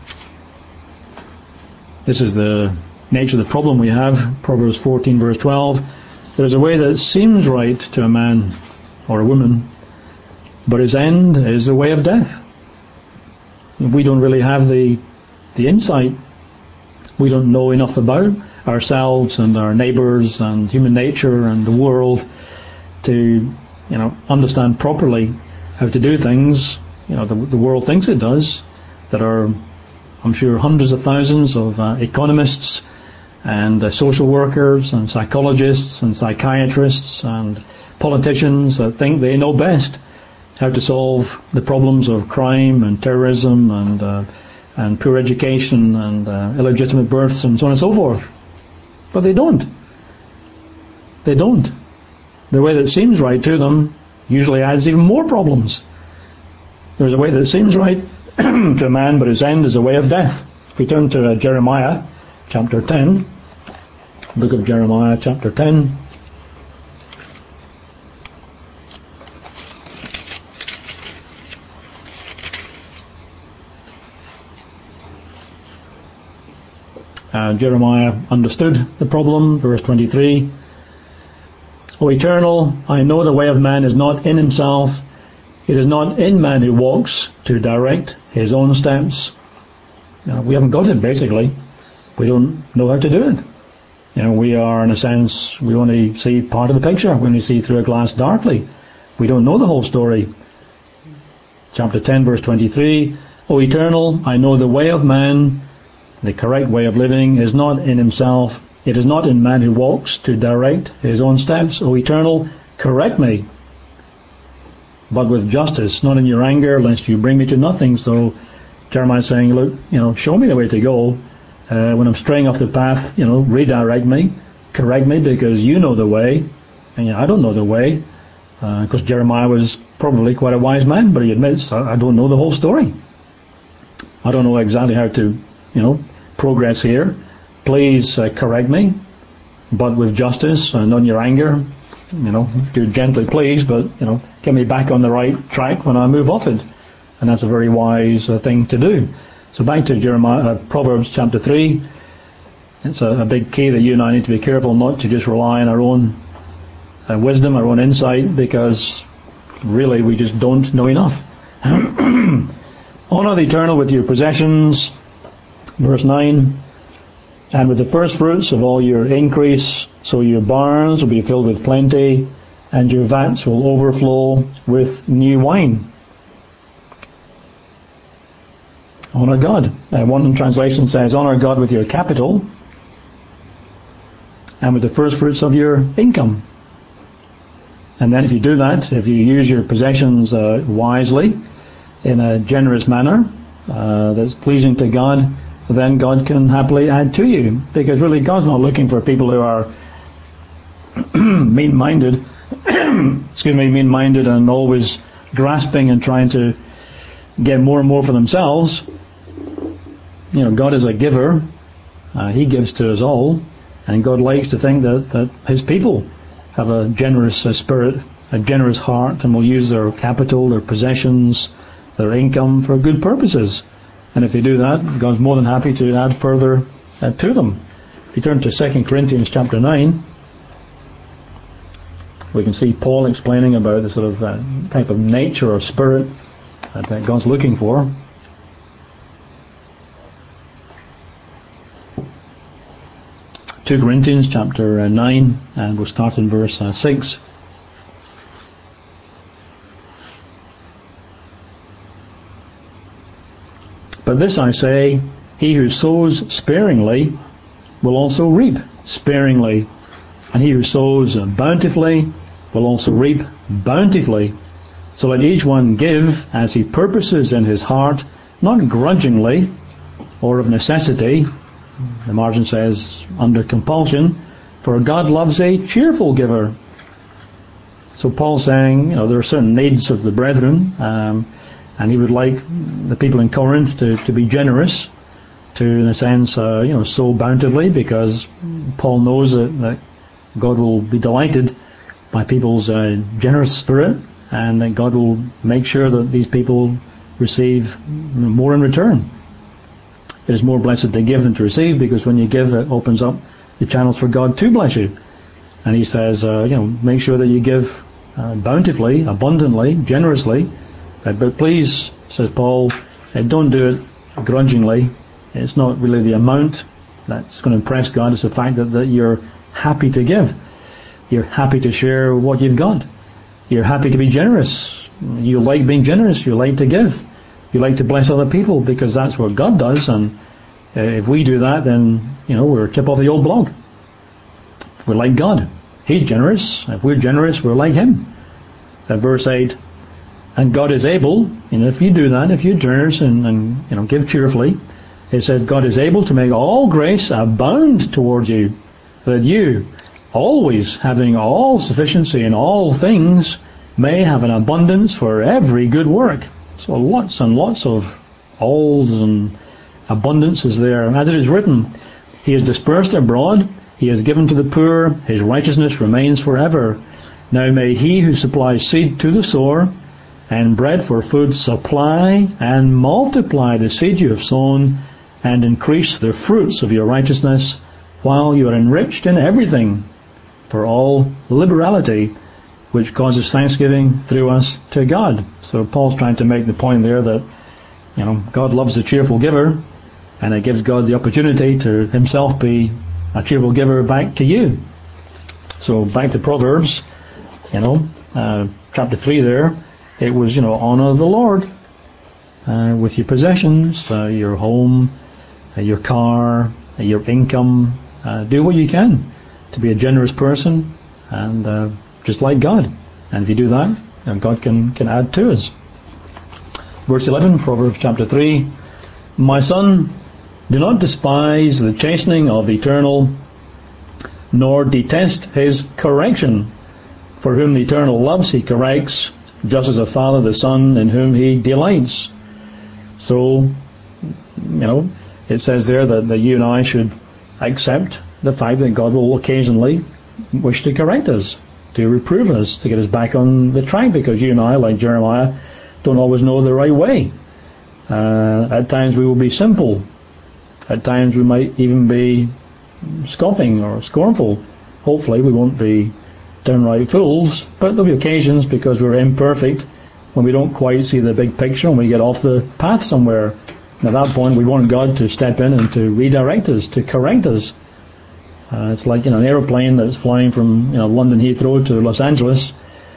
This is the nature of the problem we have. Proverbs 14 verse 12. There's a way that seems right to a man or a woman, but its end is the way of death. We don't really have the insight. We don't know enough about ourselves and our neighbours and human nature and the world to understand properly how to do things the world thinks it does. That are, I'm sure, hundreds of thousands of economists and social workers and psychologists and psychiatrists and politicians that think they know best how to solve the problems of crime and terrorism and and poor education and illegitimate births and so on and so forth. But they don't. They don't. The way that seems right to them usually adds even more problems. There's a way that seems right to a man, but his end is a way of death. If we turn to Jeremiah chapter 10, book of Jeremiah chapter 10. Jeremiah understood the problem, verse 23. O Eternal, I know the way of man is not in himself. It is not in man who walks to direct his own steps. We haven't got it, basically. We don't know how to do it. We are, in a sense, we only see part of the picture. We only see through a glass darkly. We don't know the whole story. Chapter 10, verse 23. O Eternal, I know the way of man. The correct way of living is not in himself. It is not in man who walks to direct his own steps. O Eternal, correct me, but with justice, not in your anger, lest you bring me to nothing. So Jeremiah is saying, look, show me the way to go. When I'm straying off the path, redirect me, correct me, because you know the way, and I don't know the way. Because Jeremiah was probably quite a wise man, but he admits, I don't know the whole story. I don't know exactly how to progress here. Please correct me, but with justice and on your anger. Do gently, please, but get me back on the right track when I move off it. And that's a very wise thing to do. So back to Jeremiah, Proverbs chapter 3. It's a big key that you and I need to be careful not to just rely on our own wisdom, our own insight, because really we just don't know enough. Honour the Eternal with your possessions. Verse 9, and with the first fruits of all your increase, so your barns will be filled with plenty, and your vats will overflow with new wine. Honour God. One translation says, honour God with your capital, and with the first fruits of your income. And then if you do that, if you use your possessions wisely, in a generous manner, that's pleasing to God, then God can happily add to you. Because really God's not looking for people who are mean-minded, mean-minded and always grasping and trying to get more and more for themselves. God is a giver. He gives to us all. And God likes to think that His people have a generous spirit, a generous heart, and will use their capital, their possessions, their income for good purposes. And if they do that, God's more than happy to add further to them. If you turn to 2 Corinthians chapter 9, we can see Paul explaining about the sort of type of nature or spirit that God's looking for. Two Corinthians chapter 9, and we'll start in verse 6. But this I say, he who sows sparingly will also reap sparingly, and he who sows bountifully will also reap bountifully. So let each one give as he purposes in his heart, not grudgingly or of necessity. The margin says under compulsion, for God loves a cheerful giver. So Paul's saying, there are certain needs of the brethren, and he would like the people in Corinth to be generous, to, in a sense, sow bountifully, because Paul knows that God will be delighted by people's generous spirit, and that God will make sure that these people receive more in return. It is more blessed to give than to receive, because when you give, it opens up the channels for God to bless you. And he says, make sure that you give bountifully, abundantly, generously. But please, says Paul, don't do it grudgingly. It's not really the amount that's going to impress God. It's the fact that you're happy to give. You're happy to share what you've got. You're happy to be generous. You like being generous. You like to give. You like to bless other people, because that's what God does. And if we do that, then, we're a chip off the old block. We're like God. He's generous. If we're generous, we're like Him. Verse 8, And God is able, if you do that, if you're generous and give cheerfully, it says God is able to make all grace abound towards you, that you, always having all sufficiency in all things, may have an abundance for every good work. So lots and lots of alls and abundances there. As it is written, He is dispersed abroad, He is given to the poor, His righteousness remains forever. Now may He who supplies seed to the sower and bread for food supply and multiply the seed you have sown and increase the fruits of your righteousness, while you are enriched in everything for all liberality, which causes thanksgiving through us to God. So Paul's trying to make the point there that, God loves the cheerful giver, and it gives God the opportunity to Himself be a cheerful giver back to you. So back to Proverbs, chapter 3 there, it was, honor the Lord with your possessions, your home, your car, your income. Do what you can to be a generous person, and just like God. And if you do that, then God can add to us. Verse 11, Proverbs chapter 3, My son, do not despise the chastening of the Eternal, nor detest His correction. For whom the Eternal loves, He corrects, just as a father the son in whom He delights. So, it says there that you and I should accept the fact that God will occasionally wish to correct us, to reprove us, to get us back on the track, because you and I, like Jeremiah, don't always know the right way. At times we will be simple. At times we might even be scoffing or scornful. Hopefully we won't be downright fools, but there'll be occasions, because we're imperfect, when we don't quite see the big picture and we get off the path somewhere. And at that point we want God to step in and to redirect us, to correct us. It's like an aeroplane that's flying from London Heathrow to Los Angeles.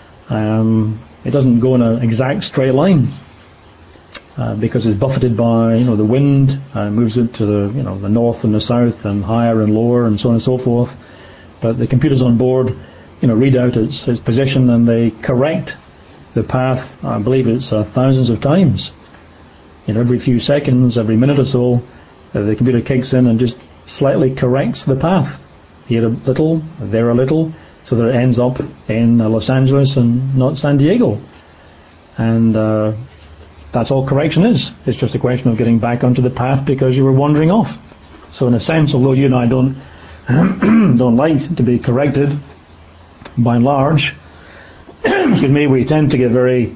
It doesn't go in an exact straight line because it's buffeted by the wind, moves it to the north and the south and higher and lower and so on and so forth. But the computers on board read out its position, and they correct the path. I believe it's thousands of times. Every few seconds, every minute or so, the computer kicks in and just slightly corrects the path. Here a little, there a little, so that it ends up in Los Angeles and not San Diego. And that's all correction is. It's just a question of getting back onto the path because you were wandering off. So in a sense, although you and I don't don't like to be corrected, by and large, excuse me, we tend to get very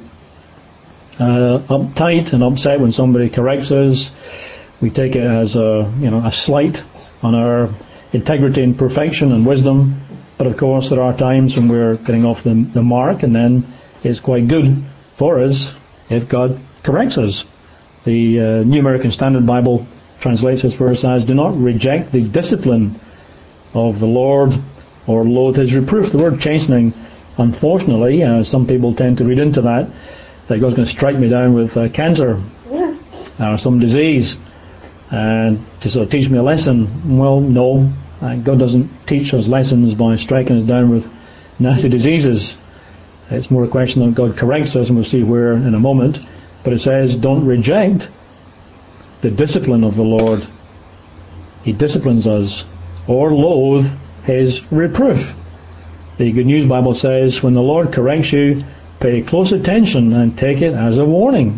uptight and upset when somebody corrects us. We take it as a slight on our integrity and perfection and wisdom. But of course there are times when we're getting off the mark, and then it's quite good for us if God corrects us. The New American Standard Bible translates this verse as, do not reject the discipline of the Lord or loathe His reproof. The word chastening, unfortunately, some people tend to read into that God's going to strike me down with cancer or some disease and to sort of teach me a lesson. Well, no, God doesn't teach us lessons by striking us down with nasty diseases. It's more a question that God corrects us, and we'll see where in a moment. But it says, don't reject the discipline of the Lord. He disciplines us, or loathe His reproof. The Good News Bible says, when the Lord corrects you, pay close attention and take it as a warning.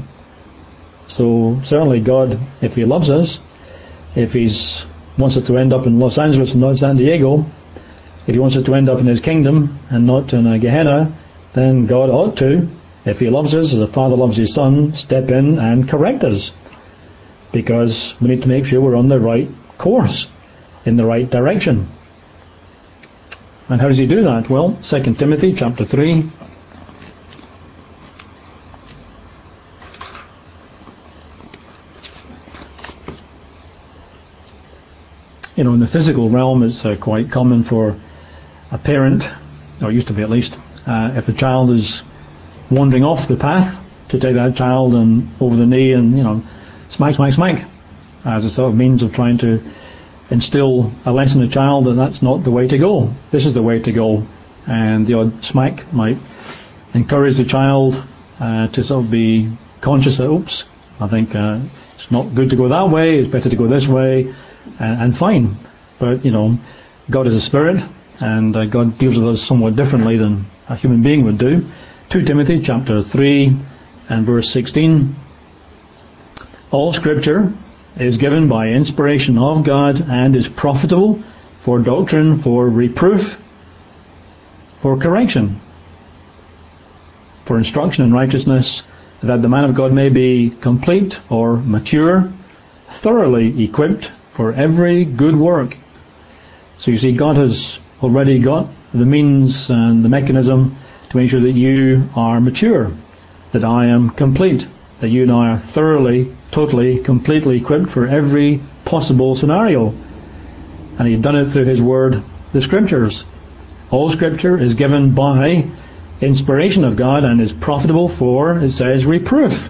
So certainly God, if He loves us, if He wants us to end up in Los Angeles and not San Diego, if He wants us to end up in His kingdom and not in a Gehenna, then God ought to, if He loves us as a father loves his son, step in and correct us. Because we need to make sure we're on the right course, in the right direction. And how does He do that? Well, 2 Timothy chapter 3. In the physical realm, it's quite common for a parent, or it used to be at least, if a child is wandering off the path, to take that child and over the knee and, smack, smack, smack, as a sort of means of trying to instill a lesson in a child that that's not the way to go. This is the way to go. And the odd smack might encourage the child to sort of be conscious that, oops, I think it's not good to go that way, it's better to go this way, and fine. But, God is a spirit, and God deals with us somewhat differently than a human being would do. 2 Timothy chapter 3 and verse 16. All Scripture is given by inspiration of God and is profitable for doctrine, for reproof, for correction, for instruction in righteousness, that the man of God may be complete or mature, thoroughly equipped for every good work. So you see, God has already got the means and the mechanism to make sure that you are mature, that I am complete, that you and I are thoroughly, totally, completely equipped for every possible scenario. And He's done it through His Word, the Scriptures. All Scripture is given by inspiration of God and is profitable for, it says, reproof,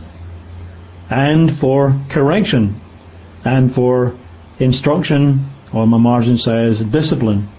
and for correction, and for instruction, or my margin says discipline.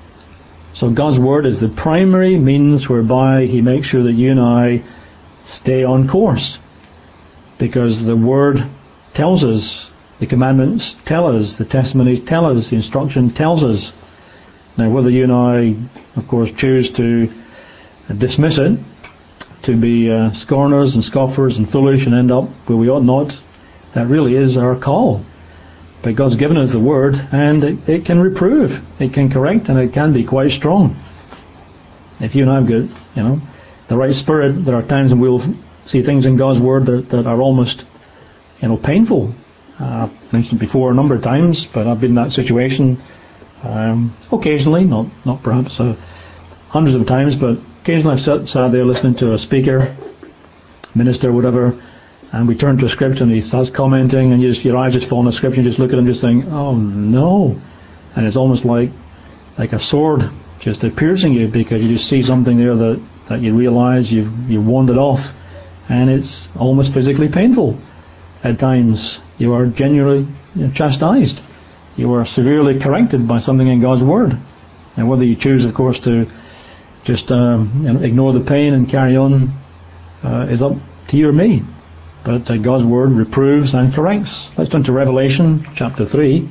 So God's Word is the primary means whereby He makes sure that you and I stay on course. Because the Word tells us, the commandments tell us, the testimonies tell us, the instruction tells us. Now whether you and I, of course, choose to dismiss it, to be scorners and scoffers and foolish and end up where we ought not, that really is our call. But God's given us the Word, and it can reprove, it can correct, and it can be quite strong. If you and I have got, the right spirit, there are times when we'll see things in God's Word that are almost, painful. I've mentioned it before a number of times, but I've been in that situation occasionally, not perhaps hundreds of times, but occasionally I've sat there listening to a speaker, minister, whatever, and we turn to a scripture and he starts commenting, and your eyes just fall on the scripture, and you just look at him, just think, oh no, and it's almost like a sword just piercing you, because you just see something there that you realise you've wandered off, and it's almost physically painful. At times you are genuinely chastised, you are severely corrected by something in God's Word, and whether you choose, of course, to just ignore the pain and carry on is up to you or me. But God's Word reproves and corrects. Let's turn to Revelation chapter 3.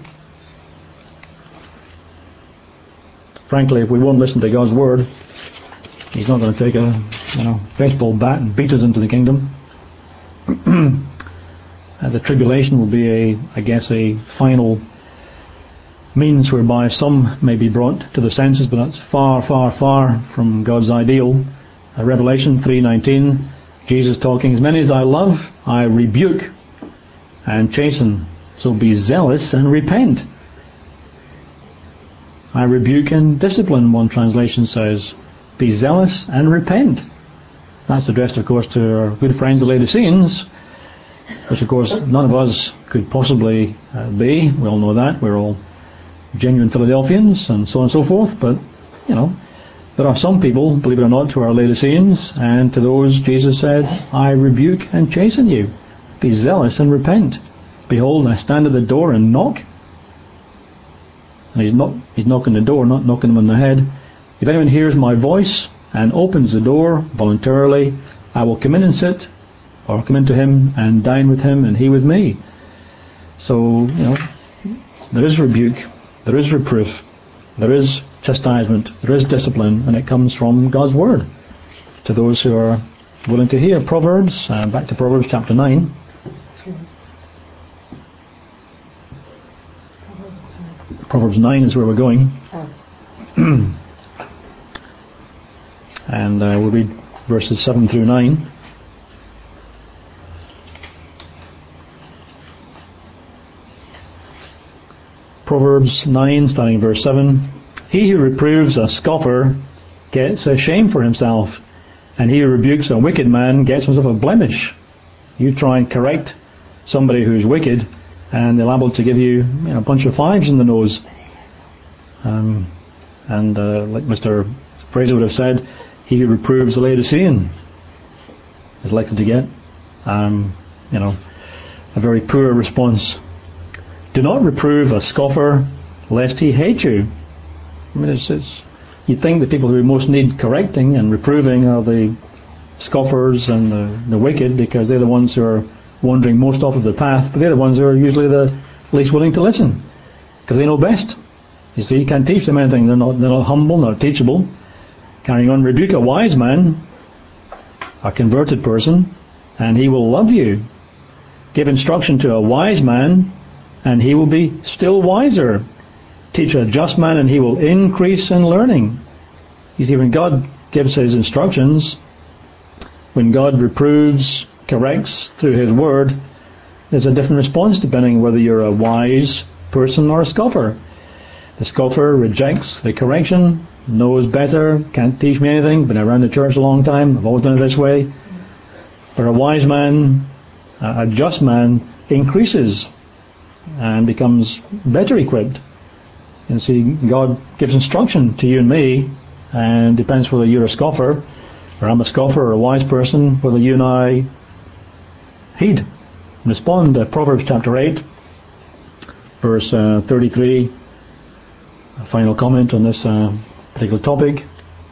Frankly, if we won't listen to God's Word, He's not going to take a baseball bat and beat us into the kingdom. The tribulation will be a final means whereby some may be brought to the senses, but that's far, far, far from God's ideal. Revelation 3:19, Jesus talking, as many as I love, I rebuke and chasten. So be zealous and repent. I rebuke and discipline, one translation says. Be zealous and repent. That's addressed, of course, to our good friends the Laodiceans, which, of course, none of us could possibly be. We all know that. We're all genuine Philadelphians and so on and so forth. But, there are some people, believe it or not, who are Laodiceans, and to those Jesus said, I rebuke and chasten you. Be zealous and repent. Behold, I stand at the door and knock. And he's knocking the door, not knocking them on the head. If anyone hears my voice and opens the door voluntarily, I will come in and sit, or come into him and dine with him and he with me. So, there is rebuke, there is reproof, there is chastisement, there is discipline, and it comes from God's Word to those who are willing to hear. Proverbs, back to Proverbs chapter 9. Proverbs 9 is where we're going. And we'll read verses 7 through 9. Proverbs 9, starting verse 7. He who reproves a scoffer gets a shame for himself, and he who rebukes a wicked man gets himself a blemish. You try and correct somebody who's wicked, and they're liable to give you a bunch of fives in the nose. Like Mr. Fraser would have said, he who reproves a Laodicean is likely to get, a very poor response. Do not reprove a scoffer, lest he hate you. I mean, you'd think the people who most need correcting and reproving are the scoffers and the wicked, because they're the ones who are wandering most off of the path, but they're the ones who are usually the least willing to listen, because they know best. You see, you can't teach them anything. They're not humble, not teachable. Carrying on, rebuke a wise man, a converted person, and he will love you. Give instruction to a wise man, and he will be still wiser. Teach a just man, and he will increase in learning. You see, when God gives his instructions, when God reproves, corrects through his word, there's a different response depending on whether you're a wise person or a scoffer. The scoffer rejects the correction, knows better, can't teach me anything, been around the church a long time, I've always done it this way. But a wise man, a just man, increases and becomes better equipped. And see, God gives instruction to you and me, and depends whether you're a scoffer, or I'm a scoffer, or a wise person, whether you and I heed, respond. Proverbs chapter 8, verse 33, a final comment on this particular topic.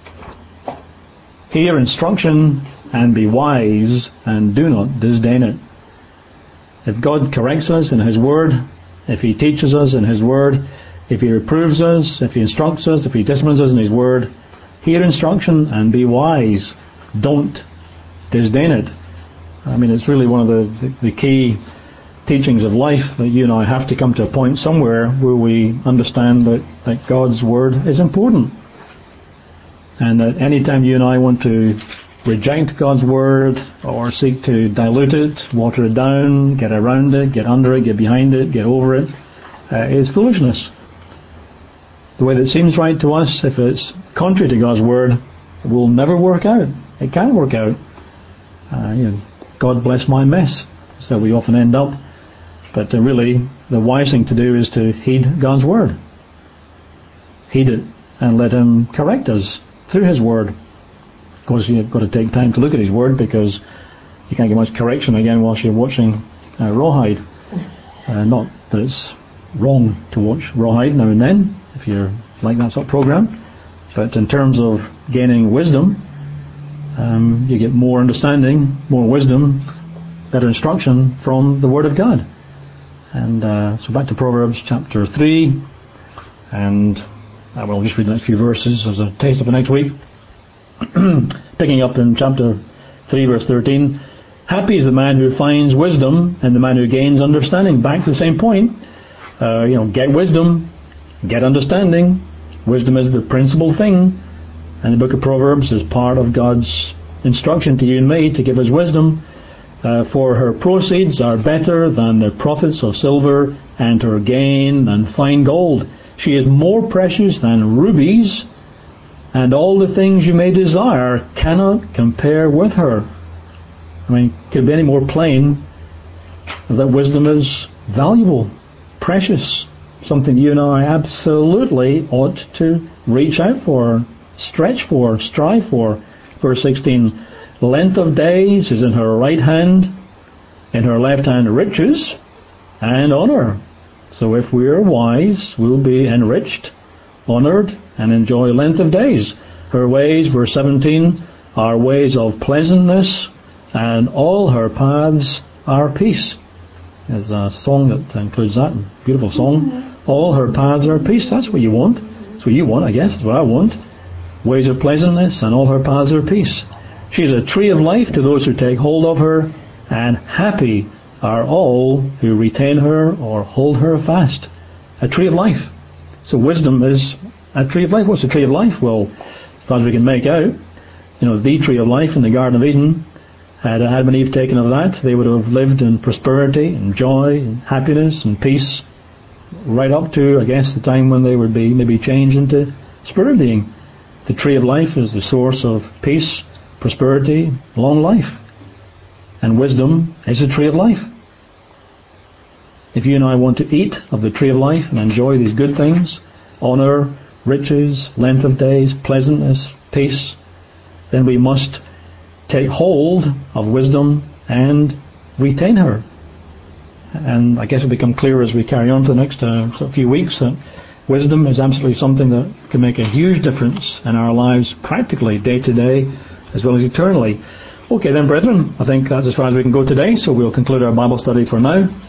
Hear instruction and be wise, and do not disdain it. If God corrects us in his word, if he teaches us in his word, if he reproves us, if he instructs us, if he disciplines us in his word, hear instruction and be wise. Don't disdain it. I mean, it's really one of the key teachings of life, that you and I have to come to a point somewhere where we understand that God's word is important. And that any time you and I want to reject God's word, or seek to dilute it, water it down, get around it, get under it, get behind it, get over it, is foolishness. The way that seems right to us, if it's contrary to God's word, it will never work out. It can't work out. God bless my mess. So we often end up. But really, the wise thing to do is to heed God's word. Heed it and let him correct us through his word. Of course, you've got to take time to look at his word, because you can't get much correction again whilst you're watching Rawhide. Not that it's wrong to watch Rawhide now and then, if you're like that sort of program. But in terms of gaining wisdom, you get more understanding, more wisdom, better instruction from the Word of God. And so back to Proverbs chapter 3, and we'll just read the next few verses as a taste of the next week. Picking up in chapter 3, verse 13. Happy is the man who finds wisdom, and the man who gains understanding. Back to the same point. Get wisdom, get understanding. Wisdom is the principal thing, and the book of Proverbs is part of God's instruction to you and me to give us wisdom. For her proceeds are better than the profits of silver, and her gain than fine gold. She is more precious than rubies, and all the things you may desire cannot compare with her. I mean, could it be any more plain that wisdom is valuable, precious, something you and I absolutely ought to reach out for, stretch for, strive for. Verse 16, length of days is in her right hand, in her left hand riches and honor. So if we are wise, we'll be enriched, honored, and enjoy length of days. Her ways, verse 17, are ways of pleasantness, and all her paths are peace. There's a song that includes that, beautiful song. All her paths are peace. That's what you want. That's what you want, I guess. That's what I want. Ways of pleasantness, and all her paths are peace. She is a tree of life to those who take hold of her, and happy are all who retain her or hold her fast. A tree of life. So wisdom is a tree of life. What's a tree of life? Well, as far as we can make out, the tree of life in the Garden of Eden, had Adam and Eve taken of that, they would have lived in prosperity and joy and happiness and peace, right up to, I guess, the time when they would be maybe changed into spirit being. The tree of life is the source of peace, prosperity, long life. And wisdom is a tree of life. If you and I want to eat of the tree of life and enjoy these good things, honor, riches, length of days, pleasantness, peace, then we must take hold of wisdom and retain her. And I guess it'll become clear as we carry on for the next few weeks that wisdom is absolutely something that can make a huge difference in our lives practically, day to day, as well as eternally. Okay then, brethren, I think that's as far as we can go today, so we'll conclude our Bible study for now.